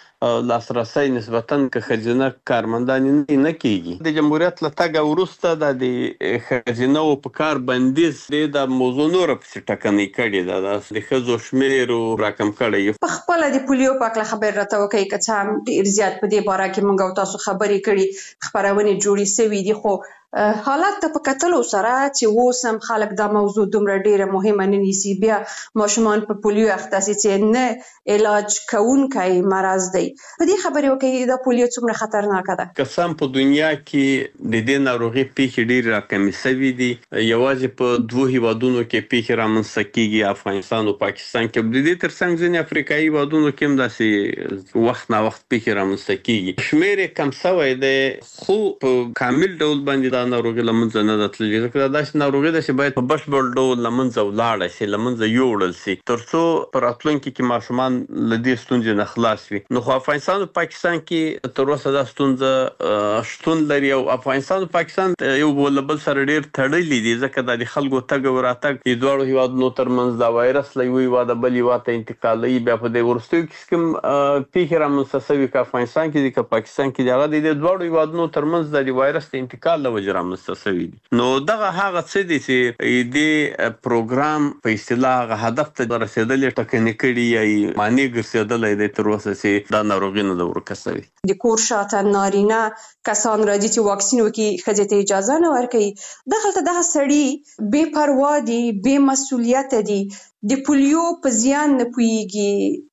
لاسرسی نسبتاً که ښځینه کارمندانې نه کیږي. د جمهوریت له تګه وروسته دا د ښځینهو په کار بندیز دې د موضوع نوره پسې ټکنۍ کړې ده د ښځو شمېر راکم کړی. په خپله د پولیو په هکله خبرې راته وکړئ که څه هم ډېر زیات په دې باره کې موږ او تاسو خبرې کړي خپرونې جوړې سوي دي خو حالات ته په کتلو سره چې اوس هم خلک دا موضوع دومره ډیره مهمه نه نیسي بیا ماشومان په پولیو اخته سي چې نه علاج کوونکی مرض دی په دې خبرې وکړئ دا پولیو څومره خطرناکه ده. که څه هم په دنیا کې د دې ناروغۍ پیښې ډېرې راکمې سوي دي یوازې په دوو هیوادونو کې پیښې رامنځته کیږي افغانستان او پاکستان کې د دې تر څنګ ځینې افریقایي هیوادونو کې هم داسې وخت ناوخت پیښې رامنځته کیږي. شمېر یې کم سوی دی خو په کامل ډول باندې ناروغي له منځه نه ده تللې ځکه دا داسې ناروغي ده چې باید په بشپړ ډول له منځه ولاړه شي له منځه یوړل شي تر څو په راتلونکي کې ماشومان له دې ستونزې نه خلاص وي. نو خو افغانستان او پاکستان کې تر اوسه دا ستونزه شتون لري او افغانستان او پاکستان یو له بل سره ډېر تړلي دي ځکه دا د خلکو تګ او راتګ د دواړو هیوادونو ترمنځ دا وایرس له یوه هیواده بل هیواد ته انتقالوي بیا په دې وروستیو کې کوم پیښې رامنځته سوي که افغانستان کې دي که پاکستان کې دي هغه د دې دواړو هیوادونو ترمنځ د وایرس د انتقال له وجې رامنځته سوي دي. نو دغه هغه څه دي چې دې پروګرام په اصطلاح هغه هدف ته رسېدل یې ټکنۍ کړي یا یې معنی ګرځېدلی دی تر اوسه چې دا ناروغي نه ده ورکه سوې. د کور شاته نارینه کسان راځي چې واکسین وکړي ښځې ته اجازه نه ورکوي دغلته دغه سړي بې پروا دي بې مسؤلیته دي د پولیو په زیان نه پوهېږي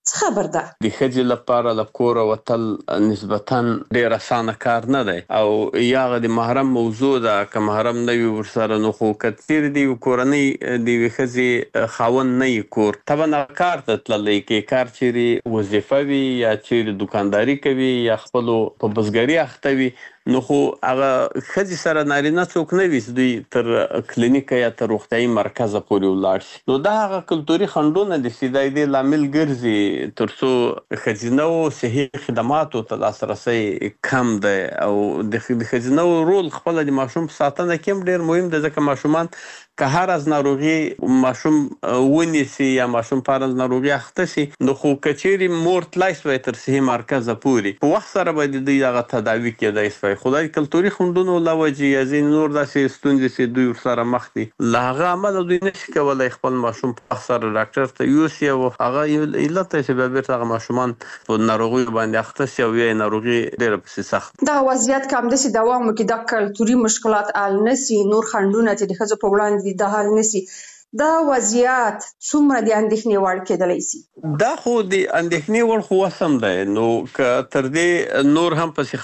څه خبر ده؟ د ښځې لپاره له کوره وتل نسبتاً ډېر اسانه کار نه دی او یا هغه د محرم موضوع ده، که محرم نه وي ورسره نو خو که چیرې د یوې کورنۍ د یوې ښځې خاوند نه وي کور طبعا هغه کار ته تللی کې کار چیرې وظیفه وي یا چیرې دوکانداري کوي یا خپلو په بزګري اخته وي نو خو هغه ښځې سره نارینه څوک نه وي چې دوی تر کلینیکه یا تر روغتیایي مرکزه پورې ولاړ شي. نو دا هغه کلتوري خنډونه دي چې د دې لامل ګرځي تر څو ښځینهو صحي خدماتو ته لاسرسی کم دی او د ښځینهو رول خپله د ماشوم په ساتنه کې هم ډېر مهم دی، ځکه ماشومان که هر از ناروغي ماشوم ونیسي یا ماشوم په هر از ناروغي اخته سي نو خو که چیرې مور تلای سوی تر صحي مرکزه پورې په وخت سره به د دوی هغه تداوي کېدای سوی، خو دا د کلتوري خنډونو له وجې یا ځینې نور داسې ستونزې چې دوی ورسره مخ دي له هغه امله دوی نشي کولی خپل ماشوم په وخت سره ډاکټر ته یوسي او هغه علت دی چې بیا بېرته هغه ماشومان په ناروغیو باندې اخته سي او یا یې ناروغي ډېره پسې سخت. دغه وضعیت که همداسې دوام وکړي دا کلتوري مشکلات حل نه سي، نور خنډونه چې د ښځو په وړاندې د حل نسی، دا وضعیت څومره د اندېښنې وړ کېدلی سي؟ دا خو د اندېښنې وړ خو وسم دی، نو که تر دې نور هم پسې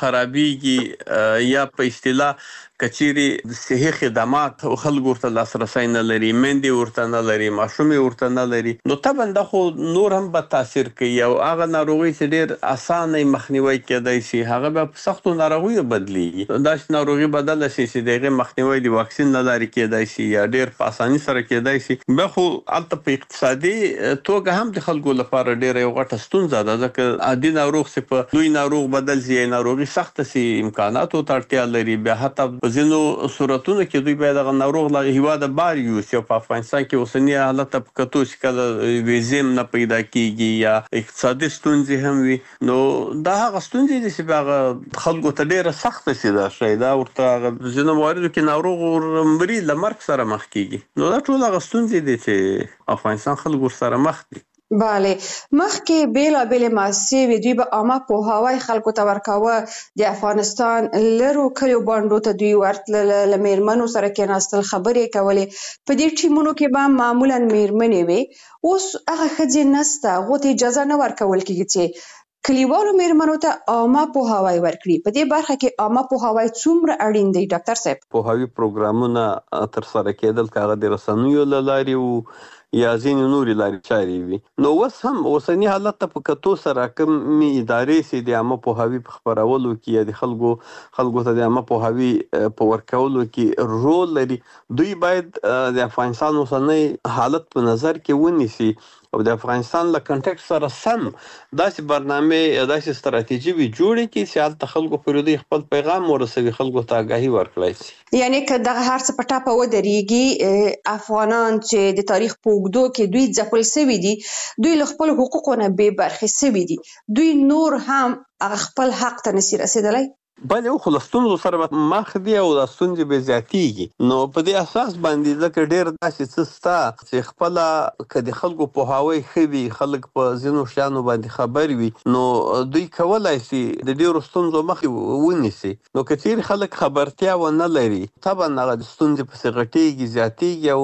خرابېږي یا په اصطلاح که چیرې د صحي خدمات خلکو ورته لاسرسی نه لري، میندې ورته نه لري، ماشوم یې ورته نه لري، نو طبعا دا خو نور هم به تاثیر کوي او هغه ناروغۍ چې ډېر اسانه مخنیوی کېدای شي هغه بیا په سختو ناروغیو بدلیږي. داسې ناروغي بدله شي چې د هغې مخنیوی د واکسین له لارې کېدای شي یا ډېر په اساني سره کېدای شي. بیا خو هلته په اقتصادي توګه هم د خلکو لپاره ډېره یو غټه ستونزه ده، ځکه عادي ناروغ چې په لوی ناروغ بدل شي ناروغي سخته سي امکاناتو ته اړتیا لري، بیا حتی په ځینو صورتونو کې دوی باید هغه ناروغ له هېواده بار یوسي او په افغانستان کې اوسني حالت ته په کتو چې کله ویزې هم نه پیدا کېږي یا اقتصادي ستونزې هم وي نو دا هغه ستونزې دي چې بیا هغه خلکو ته ډېره سخته سي دا شی، دا ورته هغه ځینو مواردو کې ناروغ ورمري له مرګ سره مخ کېږي. نو دا ټول هغه ستونزې دي چې افغانستان خلک ورسره مخ دي. بله مخکې بېلابېلې مؤسسې وې، دوی به عامه پوهاوی خلکو ته ورکاوه، د افغانستان لرو کلیو بانډو ته دوی ورتلل، له مېرمنو سره کېناستل، خبرې کولې، په دې ټیمونو کې به معمولا مېرمنې وې. اوس هغه ښځې نسته، هغو ته اجازه نه ورکول کېږي چې کلیوالو مېرمنو ته عامه پوهاوی ورکړي. په دې برخه کې عامه پوهاوی څومره اړین دی ډاکټر صاحب؟ پوهاوي پروګرامونه ترسره کېدل که هغه د رسنیو له لارې وو یا ځینې نورې لارې چارې وي. نو اوس هم اوسني حالت ته په کتو سره کومې ادارې چې د عامه پوهاوي په خپرولو کې یا د خلکو خلکو ته د عامه پوهاوي په ورکولو کې رول لري، دوی باید د افغانستان اوسنی حالت په نظر کې ونیسي او د افغانستان له کنټکس سره سم داسې برنامې یا داسې ستراتیژي وي جوړې کړي چې هلته خلکو پورې دوی خپل پیغام ورسوي، خلکو ته آګاهي ورکړی شي. یعنې که دغه هر څه په ټاپه ودرېږي، افغانان چې د تاریخ په اوږدو کې دوی ځپل سوي دي، دوی له خپلو حقوقو نه بې برخې سوي دي، دوی نور هم هغه خپل حق ته نشي رسېدلی؟ بله خو له ستونزو سره به مخ دي او دا ستونزې به زیاتېږي. نو په دې اساس باندې ځکه ډېر داسې څه شته چې خپله که د خلکو پوهاوی ښه وي، خلک په ځینو شیانو باندې خبر وي، نو دوی کولی شي د ډېرو ستونزو مخې ونیسي. نو که چیرې خلک خبرتیا ونه لري طبعا هغه د ستونزې پسې غټېږي، زیاتېږي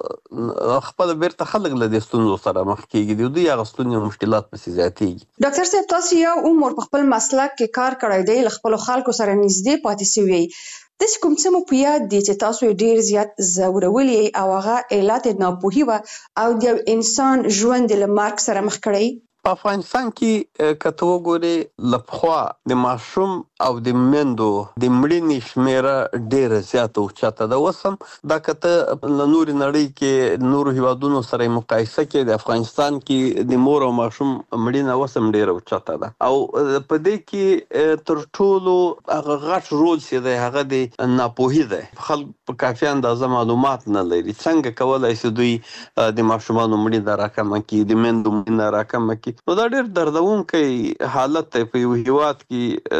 او خپله بیرته خلک له دې ستونزو سره مخ کېږي، د دوی هغه ستونزې او مشکلات پسې زیاتېږي. ډاکټر صاحب تاسو یو عمر په خپل مسلک کې کار کړی دی، له خپلو خلکو سره نږدې پاتې سوي، داسې کوم څه مو په یاد دي چې تاسو یې ډېر زیات ځورولي او هغه علت یې ناپوهي وه او د یو انسان ژوند یې له مرګ سره مخ کړی؟ په افغانستان کې که ته وګورې له پخوا د ماشوم او د میندو د مړینې شمېره ډېره زیاته اوچته ده. اوس هم دا که ته له نورې نړۍ کې نورو هېوادونو سره یې مقایسه کې د افغانستان کې د مور او ماشوم مړینه اوس هم ډېره اوچته ده او په دې کې تر ټولو هغه غټ رول چې دی هغه د ناپوهي دی. خلک په کافي اندازه معلومات نه لري څنګه کولی شي دوی د ماشومانو مړینه راکمه کړي، د میندو مړینه راکمه کړي. نو دا ډېر دردونکی حالت دی په یو هېواد کې چې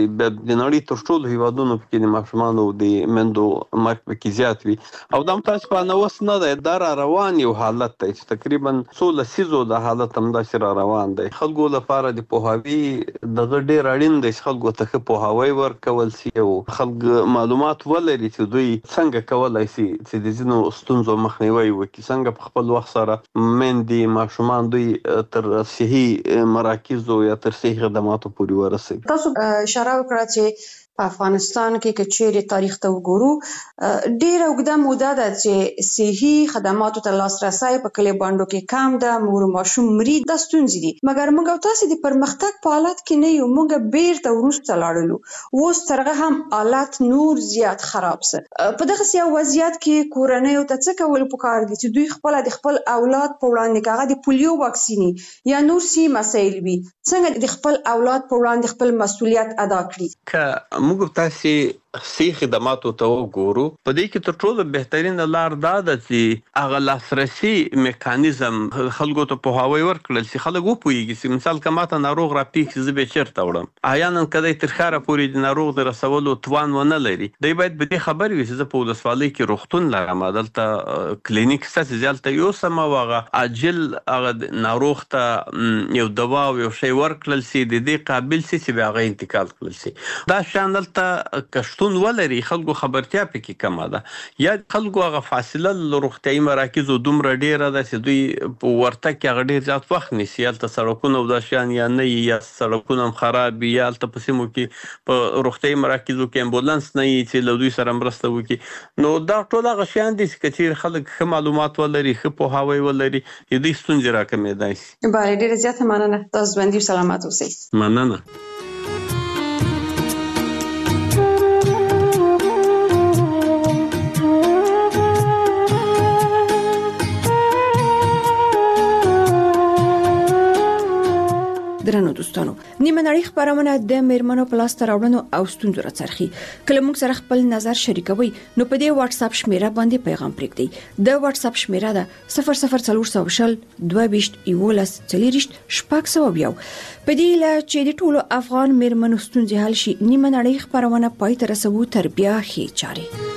د نړۍ تر ټولو هیوادونو کې د ماشومانو د مندو مرګ پکې زیات وي او دا تاسو په نووس نه دی دا روان یو حالت دی چې تقریبا څو لسیزو د حالت هم داسې را روان دی. خلکو لپاره د پوهاوي دغه ډېر اړین دی چې خلکو ته ښه پوهاوی ورکول شي او خلک معلومات ولري چې دوی څنګه کولای شي چې د ځینو ستونزو مخنیوی وکړي، څنګه په خپل وخت سره میندې ماشومان دوی تر صحي مراکزو یا تر صحي خدماتو پورې ورسوي. تاسو اشاره وکړه چې په افغانستان کې کچېری تاریخ ته وګورو ډېر اوږده موده ده چې صحي خدماتو ته لاسرسي په کلی باندې کې کم ده، مور ماشوم مري د ستونزې دي. مګر موږ تاسو د پرمختګ په حالت کې نه یو، موږ بیرته ورسته لاړلو، اوس ترغه هم حالت نور زیات خراب سه. په دغه سیاسي وضعیت کې کورنۍ ته څه کول پکار دي چې دوی خپل د خپل اولاد په وړاندې کاغه د پولیو واکسینی یا نور سي مسایل وي، څنګه د خپل اولاد په وړاندې خپل مسؤلیت ادا کړي؟ که موږ تاسو صحي خدماتو ته وګورو په دې کې تر ټولو بهترین لار دا ده چې هغه لاسرسي میکانیزم خلکو ته پوهاوی ورکړل چې خلک وپوهیږي چې مثال کماته ناروغ راپیښ چې زه به چیرته وړم، احیانا کله تر ښاره پورې د ناروغ د رسولو توان ونه لري، دوی باید به دې خبر وي چې زه په ولسوالۍ کې روغتون لرم، دلته کلینیک ستاسو ځالته یو سم واغه عاجل هغه ناروغ ته یو دوا او یو شی ورکړل شي د دې قابل شي چې هغه انتقال کړل شي. دا شان دلته کشتون ولري خلکو خبرتیا پکې کمه ده یا خلکو هغه فاصله له روغتیايي مراکزو دومره ډیره ده چې دوی په ورته کې هغه ډیر زیات وخت نیسي، هلته سړکونه او دا شیان یا نه یا سړکونه هم خراب وي یا هلته په سیمو کې په روغتیايي مراکزو کې امبولانس نه وي چې له دوی سره مرسته وکړي. نو دا ټول هغه شیان دي چې که چېرې خلک ښه معلومات ولري، ښه پوهاوی ولري، د دوی ستونزې راکمېدای شي. بله ډېره زیاته مننه، تاسو ژوندي او سلامت اوسئ. مننه. درنو دوستانو، نیمه نړۍ خبرونه د میرمنو په لاس ته راوړنو او ستونزو راڅرخي. کله موږ سره خپل نظر شریکوي نو په دې واتس اپ شمیره باندې پیغام پرېږدئ. د واتس اپ شمیره ده صفر صفر څلور سوه شل دوه ویشت یولس څلېرویشت شپږ سوه یو. په دې هیله چې د ټولو افغان میرمنو ستونزې حل شي، نیمه نړۍ خبرونه پای ته رسوو تر بیا ښې چارې.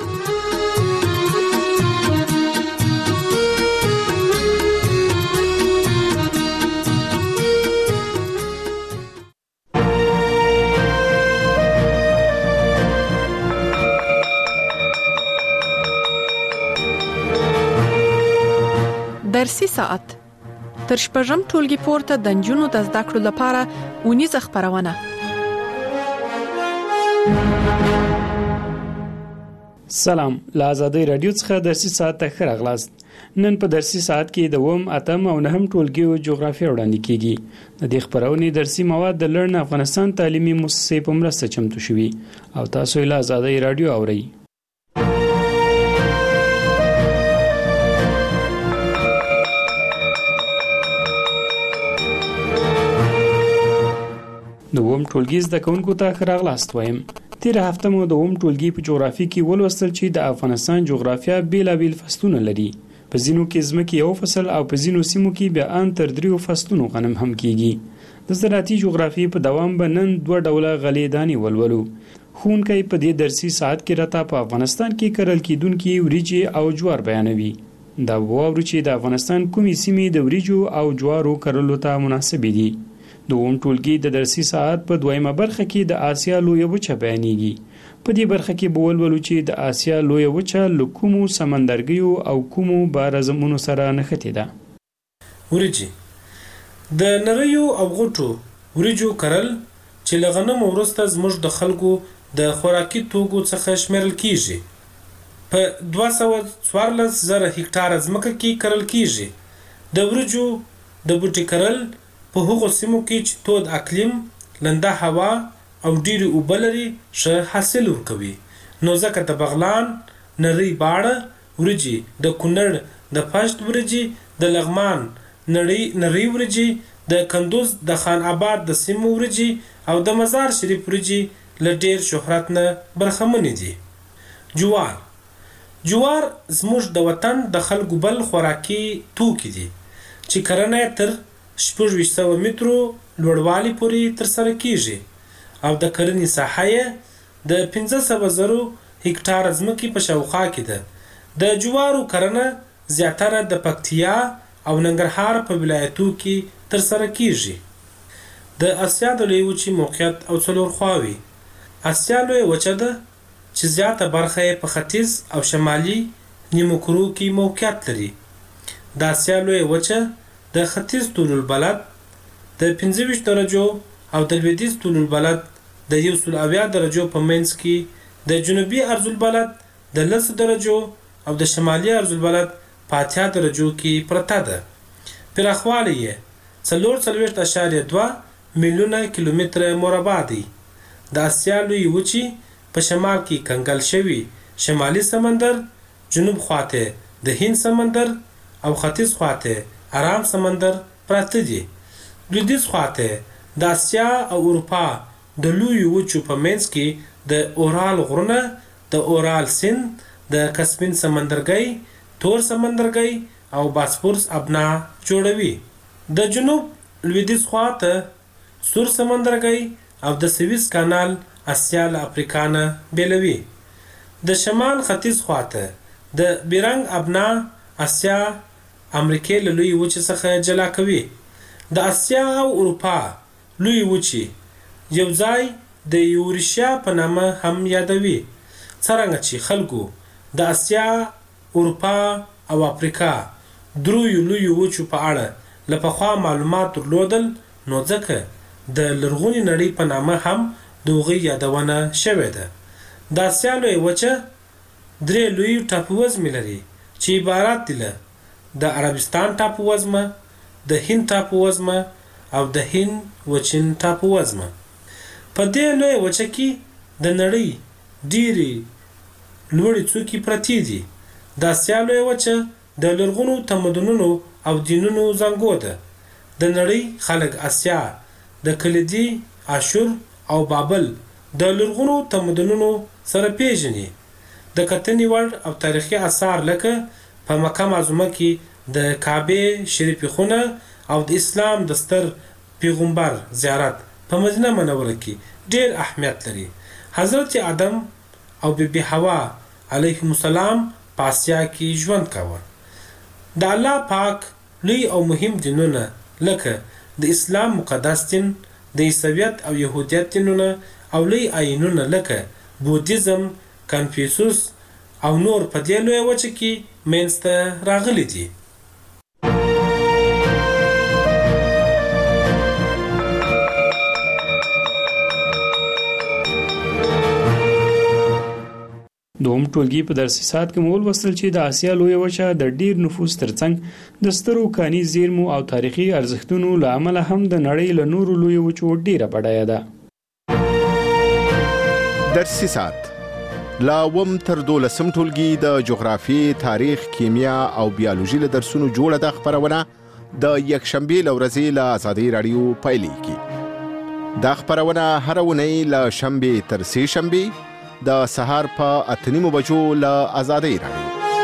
درسي ساعت تر شپږم ټولګي پورته د نجونو د زده کړو لپاره اونیزه خبرونه. سلام، له آزادۍ رادیو څخه درسي ساعت ته ښه راغلاست. نن په درسي ساعت کې د اووم، اتم او نهم ټولګیو جغرافیه وړاندې کیږي. د دې خبرونې درسي مواد د لرن افغانستان تعلیمي مؤسسې په مرسته چمتو شوي او تاسو یې له آزادۍ رادیو اورئ. د اووم ټولګي زده کوونکو ته ښه راغلاست وایم. تېره هفته مو د اووم ټولګي په جغرافیه کې ولوستل چې د افغانستان جغرافیه بیلابیل فصلونه لري. په ځینو کې ځمکې یو فصل او په ځینو سیمو کې بیا ان تر دریو فصلونو غنم هم کیږي. د زراعتي جغرافیې په دوام به نن دوه ډوله غلې دانې ولولو. ښوونکی په دې درسي ساعت کې راته په افغانستان کې کرل کېدونکي وریجې او جوار بیانوي. دا واورو چې د افغانستان کومې سیمې د وریجو او جوارو کرلو ته مناسبې دي. د اووم ټولګي د درسي ساعت په دویمه برخه کې د آسیا لویه وچه بیانېږي. په دې برخه کې به ولولو چې د آسیا لویه وچه له کومو سمندرګیو او کومو بارزمونو سره نښتې ده. وریجې د نریو او غوټو وریجو کرل چې له غنمو وروسته زموږ د خلکو د خوراکي توکو څخه شمیرل کیږي. په دوه سوه څوارلس زره هکټاره ځمکه کې کرل کیږي. د وریجو د بوټي کرل په هغو سیمو کې چې تود اقلیم، لنده هوا او ډېرې اوبه لري ښه حاصل ورکوي. نو ځکه د بغلان، نری باړه وریجې، د کونړ د پشت وریجې، د لغمان نری نری وریجې، د کندوز د خان آباد د سیمو وریجې او د مزار شریف وریجې له ډېر شهرت نه برخمنې دي. جوار جوار زموږ د وطن د خلکو بل خوراکي توکي دي چې کرنه تر شپږ ویشت سوه مترو لوړوالي پورې ترسره کیږي او د کرنې ساحه یې د پنځه سوه زرو هکټار ځمکې په شاوخوا کې ده. د جوارو کرنه زیاتره د پکتیا او ننګرهار په ولایتو کې ترسره کیږي. د اسیا د لویې وچې موقعیت او څلور خواوې. اسیا لویه وچه ده چې زیاته برخه یې په ختیځ او شمالي نیمو کرو کې موقعیت لري. د اسیا لویه وچه د ختیځ طول البلد د پنځه ویشت درجو او د لویدیځ طول البلد د یو سل اویا درجو په منځ کې د جنوبي عرض البلد د لسو درجو او د شمالي عرض البلد په اتیا درجو کې پرته ده. پراخوالی یې څلور څلوېښت اعشاریه دوه میلیونه کیلومتره مربع دی. د اسیا لویې وچې په شمال کې کنګل شوي شمالي سمندر، جنوب خواته د هند سمندر او ختیځ خواته ارام سمندر پراته دي. لویدیځ خواته د اسیا او اروپا د لویو وچو په منځ کې د اورال غرونه، د اورال سیند، د کسپین سمندرګي، تور سمندرګي او باسفورس ابنا جوړوي. د جنوب لویدیځ خواته سور سمندرګي او د سویس کانال اسیا له افریقا نه بیلوي. د شمال ختیځ خواته د بیرنګ ابنا اسیا امریکې له لویې وچې څخه جلا کوي. د اسیا او اروپا لویې وچې یو ځای د یوریشیا په نامه هم یادوي. څرنګه چې خلکو د اسیا، اروپا او افریقا دریو لویو وچو په اړه له پخوا معلومات درلودل، نو ځکه د لرغونې نړۍ په نامه هم د هغوی یادونه شوې ده. د اسیا لویه وچه درې لوی ټاپووزمې لري چې عبارت دي له د عربستان ټاپووزمه، د هند ټاپووزمه او د هند وچین ټاپووزمه. په دې لویه وچه کې د نړۍ ډېرې لوړې څوکې پرتې دي. د اسیا لویه وچه د لرغونو تمدنونو او دینونو زانګو ده. د نړۍ خلک اسیا د کلیدي، اشور او بابل د لرغونو تمدنونو سره پیژني. د کتنې وړ او تاریخي آثار لکه په مکه معظمه کې د کعبه شریفې خونه او د اسلام د ستر پیغمبر زیارت په مدینه منوره کې ډېر اهمیت لري. حضرت آدم او بیبي حوا علیهم السلام په اسیا کې ژوند کاوه. د الله پاک لوی او مهم دینونه لکه د اسلام مقدس دین، د عیسویت او یهودیت دینونه او لوی آیینونه لکه بودیزم، کنفیوسوس او نور په دې لویه وچه کې منځته راغلي دي. دوم ټولګي په درسي ساعت کې مول وصل چې د اسیا لویه وچه د ډیر نفوس ترڅنګ د سترو کاني زیرمو او تاریخي ارزښتونو له امله هم د نړۍ له نورو لویو وچو ډیره بډایه ده. درسي ساعت لا وم تر دولسم ټولګي د جغرافي، تاریخ، کیمیا او بیولوژي له درسونو جوړه د خبرونه د یکشنبه له ورځې له آزادۍ رادیو پیلېږي. دا خبرونه هر اونۍ له شنبه تر سه شنبه د سهار په اته نیمو بجو له آزادۍ رادیو.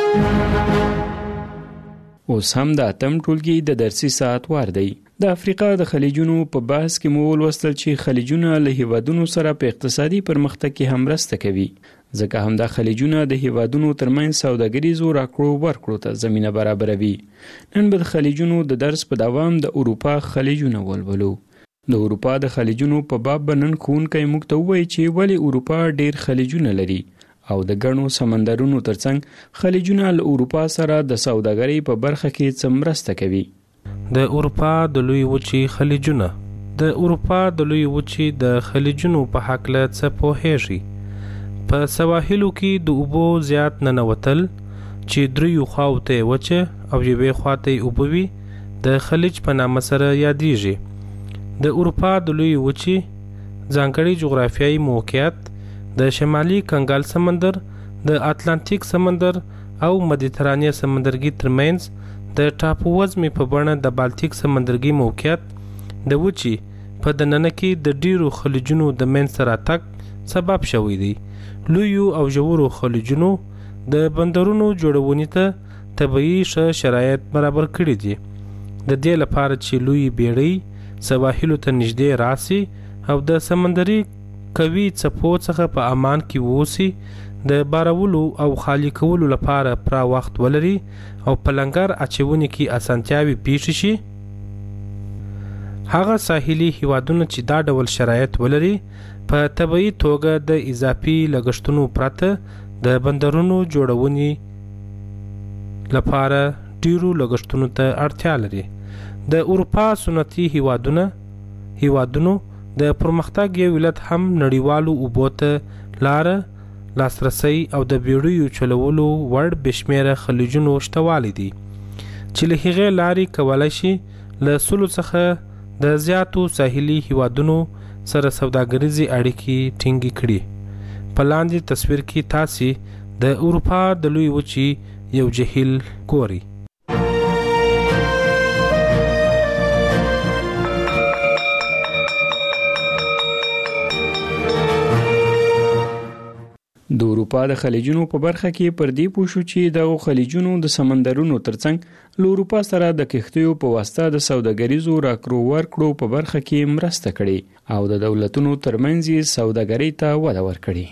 اوس هم د اتم ټولګي د درسي ساعت وار دی. د افریقا د خلیجونو په بحث کې مو ولوستل چې خلیجونه له هیوادونو سره په اقتصادي پرمختګ کې هم مرسته کوي، ځکه هم دا خلیجونه د هیوادونو ترمنځ سوداګریزو راکړو ورکړو ته زمینه برابروي. نن به د خلیجونو د درس په دوام د اروپا خلیجونه ولولو. د اروپا د خلیجونو په باب بنن ښوونکی موږ ته ووایي چې ولې اروپا ډیر خلیجونه لري او د ګڼو سمندرونو ترڅنګ خلیجونه له اروپا سره د سوداګرۍ په برخه کې څه مرسته کوي. د اروپا د لوی وچې خلیجونه د اروپا د لوی وچې د خلیجونو په هکله څه پوهیږي. په سواحلو کې د اوبو زیات ننوتل چې دریو خواو ته وچه او یوې خواته اوبه وي د خلیج په نامه سره یادیږي. د اروپا د لوی وچې ځانګړی جغرافیایي موقعیت د شمالي کنګال سمندر، د اتلانتیک سمندر او مدیترانیا سمندرګي ترمنځ د ټاپووزمې په بڼه د بالتیک سمندرګي موقعیت د وچې په دننه کې د ډیرو خلیجونو د منځته راتګ سبب شوی دی. لویو او ژورو خلیجونو د بندرونو جوړونې ته طبیعي ښه شرایط برابر کړي دي، د دې لپاره چې لوی بیړۍ سواحلو ته نږدې راسي او د سمندري کوي څپو څخه په امان کې ووسی د بارولو او خالی کولو لپاره پرا وخت ولري او په لنګر اچونې کې اسانتیاوي پیښ شي. هغه ساحلي هیوادونه چې دا ډول شرایط ولري په طبيعي توګه د اضافي لګښتونو پرته د بندرونو جوړونې لپاره ډیرو لګښتونو ته اړتیا لري. د اروپا سنتي هیوادونه هیوادونو د پرمختګ یو ولت هم نړیوالو اوبو ته لار لاسرسي او د بیړیو چلولو وړ بشمیره خلیجونو شتوالی دي چې له هغې لارې کولای شي له سلو څخه د زیاتو ساحلي هیوادونو سره سوداګریزي اړیکې ټینګې کړي. په لاندې تصویر کې تاسې د اروپا د لوی وچې یو جهیل ګورئ. د اروپا د خلیجونو په برخه کې پر دې پوه شو چې د خلیجونو د سمندرونو ترڅنګ له اروپا سره د کښتیو په واسطه د سوداګریزو راکړو ورکړو په برخه کې مرسته کړې او د دولتونو ترمنځ یې سوداګرۍ ته وده ورکړې.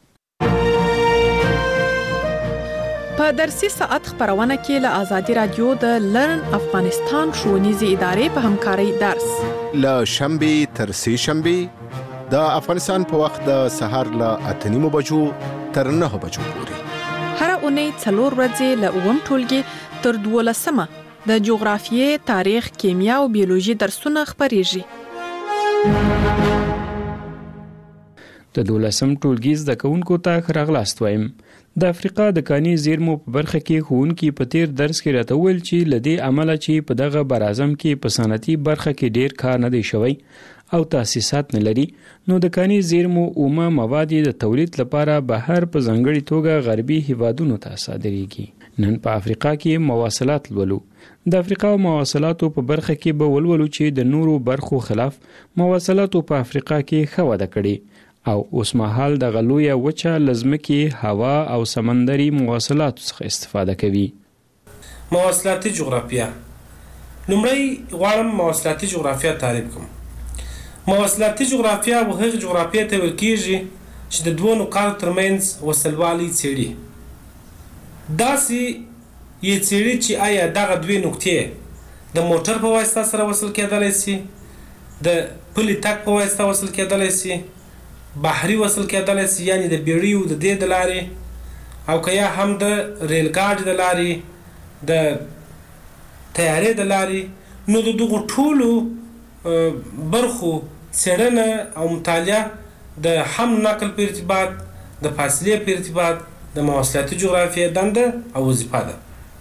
په درسي ساعت خبرونه کې له آزادي رادیو د لرن افغانستان ښوونیزې ادارې په همکارۍ درس له شنبه تر سه شنبه د افغانستان په وخت د سهار له اته نیمو بجو تر نه بجو پورې هر اونۍ څلور ورځې له اووم ټولګي تر دولسمه د جغرافیې، تاریخ، کیمیا او بیولوژي درسونه خبرېږي. د دولسم ټولګي زده کوونکو ته ښه راغلاست وایم. د افریقا د کاني زیرمو په برخه کې ښوونکي په تیر درس کې راته وویل چې له دې امله چې په دغه براعظم کې په صنعتي برخه کې ډیر کار نه دی شوی او تاسیسات نه لري، نو د کاني زیرمو اومه مواد د تولید لپاره بهر په ځانګړي توګه غربي هیوادونو ته صادریږي. نن په افریقا کې مواصلات لولو. د افریقا مواصلاتو په برخه کې به ولولو چې د نورو برخو خلاف مواصلاتو په افریقا کې ښه وده کړې او اوس مهال د غلویه وچه لزمکي هوا او سمندري مواصلاتو څخه استفاده کوي. مواصلاتي جغرافیه. لومړی غواړم مواصلاتي جغرافیه تعریف کوم. مواصلاتي جغرافیه هغه جغرافیه ته ویل کېږي چې د دوه نقاطو ترمنځ وصلوالي څېړي. داسې یې څېړي چې آیا دغه دوې نقطې د موټر په واسطه سره وصل کېدلی سي، د پلي تګ په واسطه وصل کېدلی سي، بحري وصل کېدلی سي، یعنې د بیړیو د دې د لارې، او که یا هم د ریل ګاډي د لارې، د طیارې د لارې. نو د دغو ټولو برخو څېړنه او مطالعه د حمل نقل په ارتباط، د فاصلې په ارتباط د مواصلاتي جغرافیې دنده او وظیفه ده.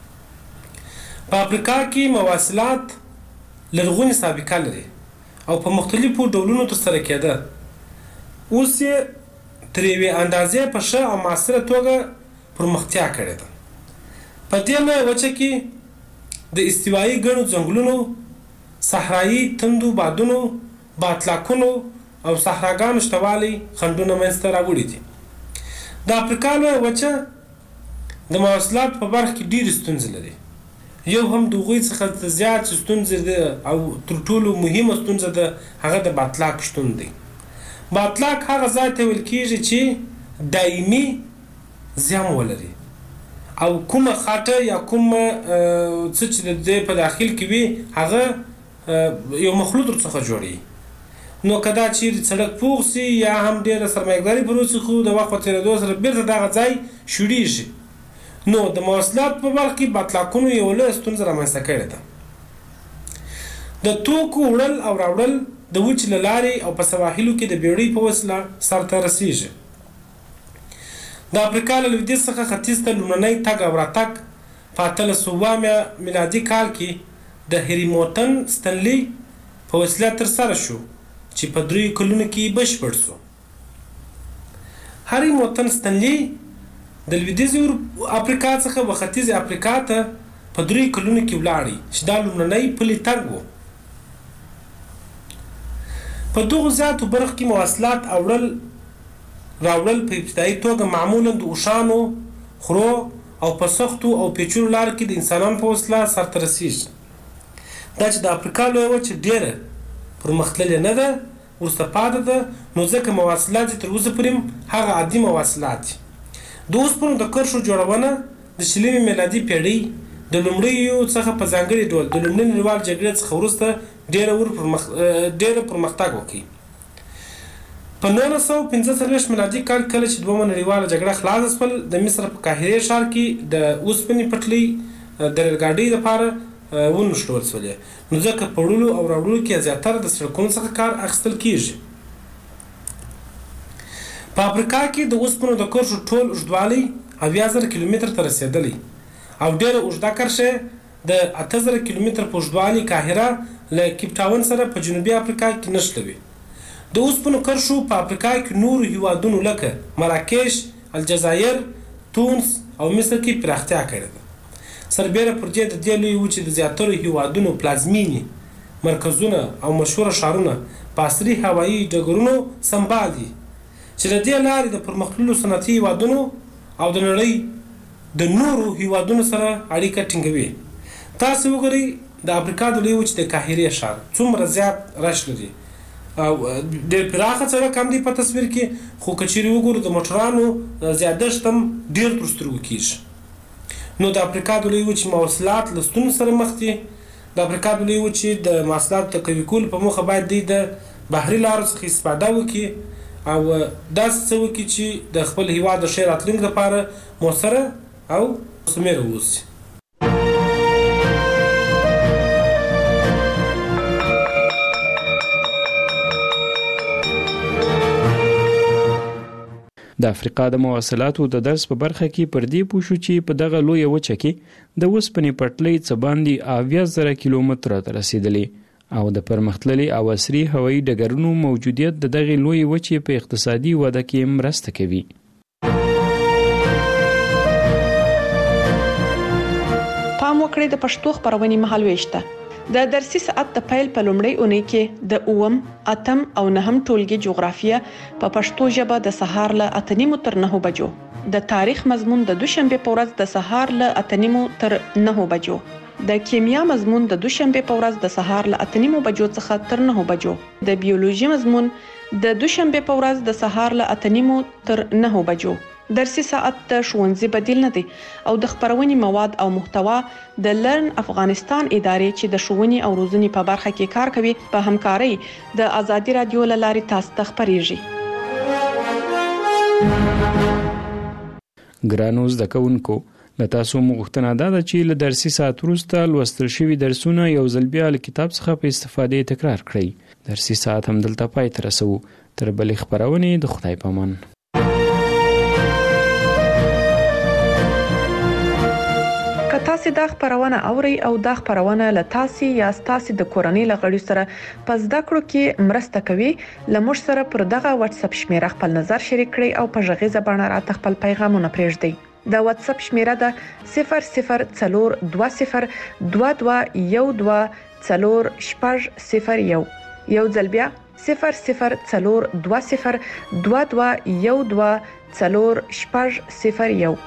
په افریقا کې مواصلات لرغونې سابقه لري او په مختلفو ډولونو ترسره کېده. اوس یې تر یوې اندازې په ښه او معاصره توګه پرمختیا کړې ده. په دې لویه وچه کې د استوایي ګڼو ځنګلونو، صحرایي تندو بادونو، باطلاقونو او صحراګانو شتوالی خنډونه منځته راوړي دي. د افریقا لویه وچه د مواصلاتو په برخه کې ډېرې ستونزې لري. یو هم د هغوی څخه زیات ستونزې ده او تر ټولو مهمه ستونزه ده هغه د باطلاق شتون دی. باطلاق هغه ځای ته ویل کېږي چې دایمي زیان ولري او کومه خاټه یا کومه څه چې د دې په داخل کې وي هغه یو مخلوط ورڅخه جوړي. نو که دا چیرې سړک پوخ سي یا هم ډېره سرمایه‌ګذاري پر وسي، خو د وخت په تېرېدو سره بېرته دغه ځای شوړېږي. نو د مواصلاتو په برخه کې باطلاقونو یو لویه ستونزه رامنځته کړې ده. د توکو وړل او راوړل د وچې له لارې او په سواحلو کې د بیړۍ په وسیله سرته رسېږي. د افریقا له لویدیځ څخه ختیځ ته لومړنی تګ او راتګ په اتلس سوه میلادي کال کې د هریموټن ستنلي په وسیله ترسره شو چې په دریو کلونو کې بشپړ شو. هریموټن ستنلي د لویدیځې افریقا څخه و ختیځې افریقا ته په دریو کلونو کې ولاړی چې دا لومړنی پلي تګ و. په دغو زیاتو برخو کې مواصلات اوړل راوړل په ابتدایي توګه معمولا د اوښانو، خرو او په سختو او پیچلو لارو کې د انسانانو په وسیله سرته رسېږي. دا چې د افریقا لویه وچه ډېره پرمختللې نه ده، ورسته پاتې ده، نو ځکه مواصلات تر اوسه پورې هغه عادي مواصلات دي. د اوسپنو د کرښو جوړونه د شلمې میلادي پیړۍ د لومړیو څخه په ځانګړي ډول د لومړۍ نړیوال جګړې څخه وروسته ډېره ور پرمخ ډېره پرمختګ وکړي. په نولس سوه پنځه څلوېښت میلادي کال کله چې دومره نړیواله جګړه خلاصه شول، د مصر په قاهرې ښار کې د اوسپنې پټلۍ د ریل ګاډۍ لپاره ونښلول شولې، نو ځکه په وړلو او راوړلو کې زیاتره د سړکونو څخه کار اخیستل کیږي. په افریقا کې د اوسپنو د کرښو ټول اوږدوالی اویا زره کیلومتر ته رسېدلی او ډېره اوږده کرښه د اته زره کیلومتر په اوږدوالي قاهره له کیپ ټاون سره په جنوبي افریقا کې نښلوي. د اوسپنو کرښو په افریقا کې نورو هیوادونو لکه مراکش، الجزایر، تونس او مصر کې پراختیا کړې ده. سربیره پر دې د دې لویې وچې د زیاترو هیوادونو پلازمینې مرکزونه او مشهوره ښارونه په عصري هوایي ډګرونو سمبال دي چې د دې لارې د پرمختللو صنعتي هیوادونو او د نړۍ د نورو هیوادونو سره اړیکه ټینګوي. تاسو وګورئ د افریقا د لویې وچې د قاهرې ښار څومره زیات رش لري او ډېر پراخه سړک هم دی په تصویر کې، خو که چیرې وګورو د موټرانو زیادښت هم ډېر تر سترګو کېږي. نو د افریقا د لویې وچې مواصلات له ستونزو سره مخ دي. د افریقا د لویې وچې د مواصلاتو د قوي کولو په موخه باید دوی د بحري لارو څخه استفاده وکړي او داسې څه وکړي چې د خپل هیواد د ښې راتلونکي لپاره مؤثره او مثمره واوسي. د افریقا د مواصلاتو د درس په برخه کې پر دې پوه شو چې په دغه لویه وچه کې د اوسپنې پټلۍ څه باندې اویا زره کیلومتره ته رسېدلې او د پرمختللي او عصري هوایي ډګرونو موجودیت د دغې لویې وچې په اقتصادي وده کې مرسته کوي. پام وکړئ د پښتو خبرونې مهالويش ته. د درسي ساعت د پیل په لومړۍ اونۍ کې د اووم، اتم او نهم ټولګي جغرافیه په پښتو ژبه د سهار له اته نیمو تر نهو بجو، د تاریخ مضمون د دوشنبه په ورځ د سهار له اته نیمو تر نهو بجو، د کیمیا مضمون د دوشنبه په ورځ د سهار له اته نیمو بجو څخه تر نهو بجو، د بیولوژي مضمون د دوشنبه په ورځ د سهار له اته نیمو تر نهو بجو. درسي ساعت د ښوونځي بدیل نه دی او د خبرونې مواد او محتوا د لرن افغانستان ادارې چې د ښوونې او روزنې په برخه کې کار کوي په همکارۍ د ازادي رادیو له لارې تاسو ته خبرېږي. ګرانو زده کوونکو، له تاسو مغوښتنه دا ده چې له درسي ساعت وروسته لوستل شوي درسونه یو ځل بیا له کتاب څخه په استفادې تکرار کړئ. درسي ساعت هم دلته پای ته رسوو. تر بلې خبرونې د خدای په امان. که تاسو دا خبرونه اورئ او دا خبرونه له تاسو یا تاسو د کورنۍ لغړي سره په زده کړو کې مرسته کوي، لمر سره پر دغه واتس اپ شمیره خپل نظر شریک کړئ او په ژغیزه باندې راته خپل پیغامونه پرېږدئ. د واتس اپ شمیره ده صفر صفر څلور دوه صفر دوه دوه یو دوه څلور شپږ صفر یو. یو ځل بیا صفر صفر څلور دوه صفر دوه دوه یو دوه څلور شپږ صفر یو.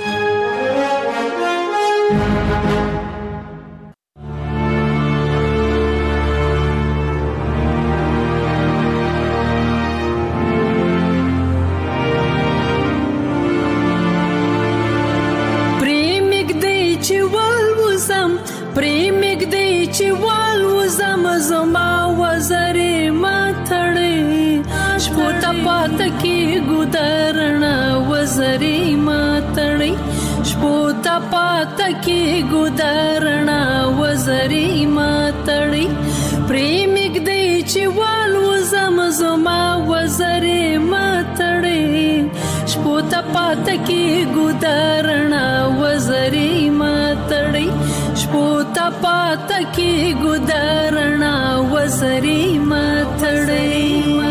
پاتکی ګودرنا وزری ماتړی شپوتا پاتکی ګودرنا وزری ماتړی پریمګ دی چې والو زم زما وزری ماتړی شپوتا پاتکی ګودرنا وزری ماتړی شپوتا پاتکی ګودرنا وزری ماتړی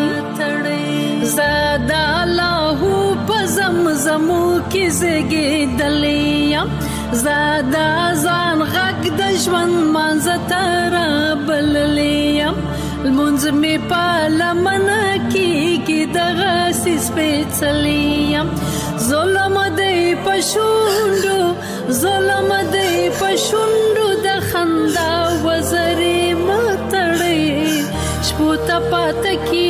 زادا الله پزمزمو کې زګې دلیم زادا ځان غږ د ژوند منځ تر بللیم المنځ می پالمن کې دغه سیس پېڅلیم ظلم دی پښوندو ظلم دی پښوندو د خندا وزري ماتړې شپوتا پاتکی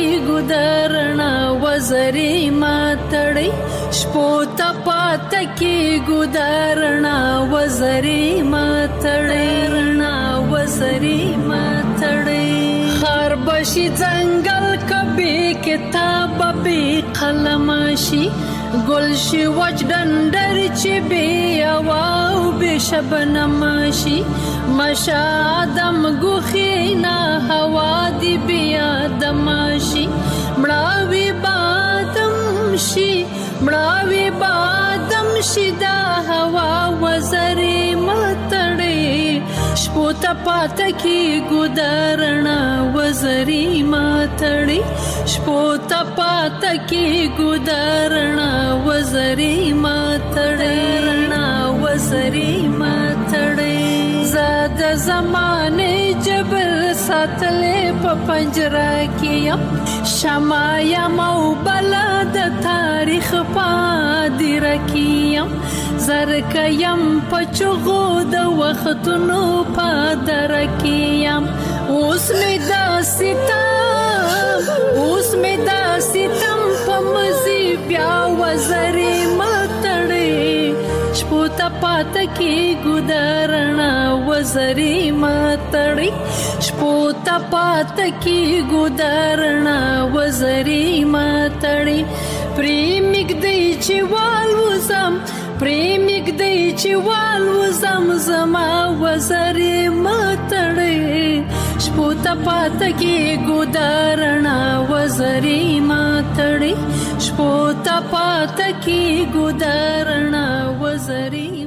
ګودرنا وزري ماتړي شپو ته پات کې ګودرنا وزري ماتړي رنا وزري ماتړي خر بشي ځنګل کبي کتاب به قلمشي گلشی وچ دندر چی بی اواو بی شبنمشی مشا آدم گوخینا هوا دی بی آدمشی مراوی بادم شی مراوی بادم شی دا هوا وزری ماتڑی شپو تا پاتا کی گودرنا وزری ماتڑی شپو تا پاتا کی گودرنا وزری ماتړي رڼا وزری ماتړي زاد زمانه جبل ساتلې په پنجره کې شمع یم او بلد تاریخ پادې رکیم زرک یم پچغو د وختونو پادر کیم اوس می دا ستم اوس می دا ستم په مزي بیا وزري ماتړي شپو ته پات کې ګودرنا وزري ماتړي شپو ته پات کې ګودرنا وزري ماتړي پریمګ دی چې والوزم پریمګ دی چې والوزم زما وزري ماتړي شپو ته پات کې ګودرنا وزري ماتړي شپو ته پات کې ګودرنا وزري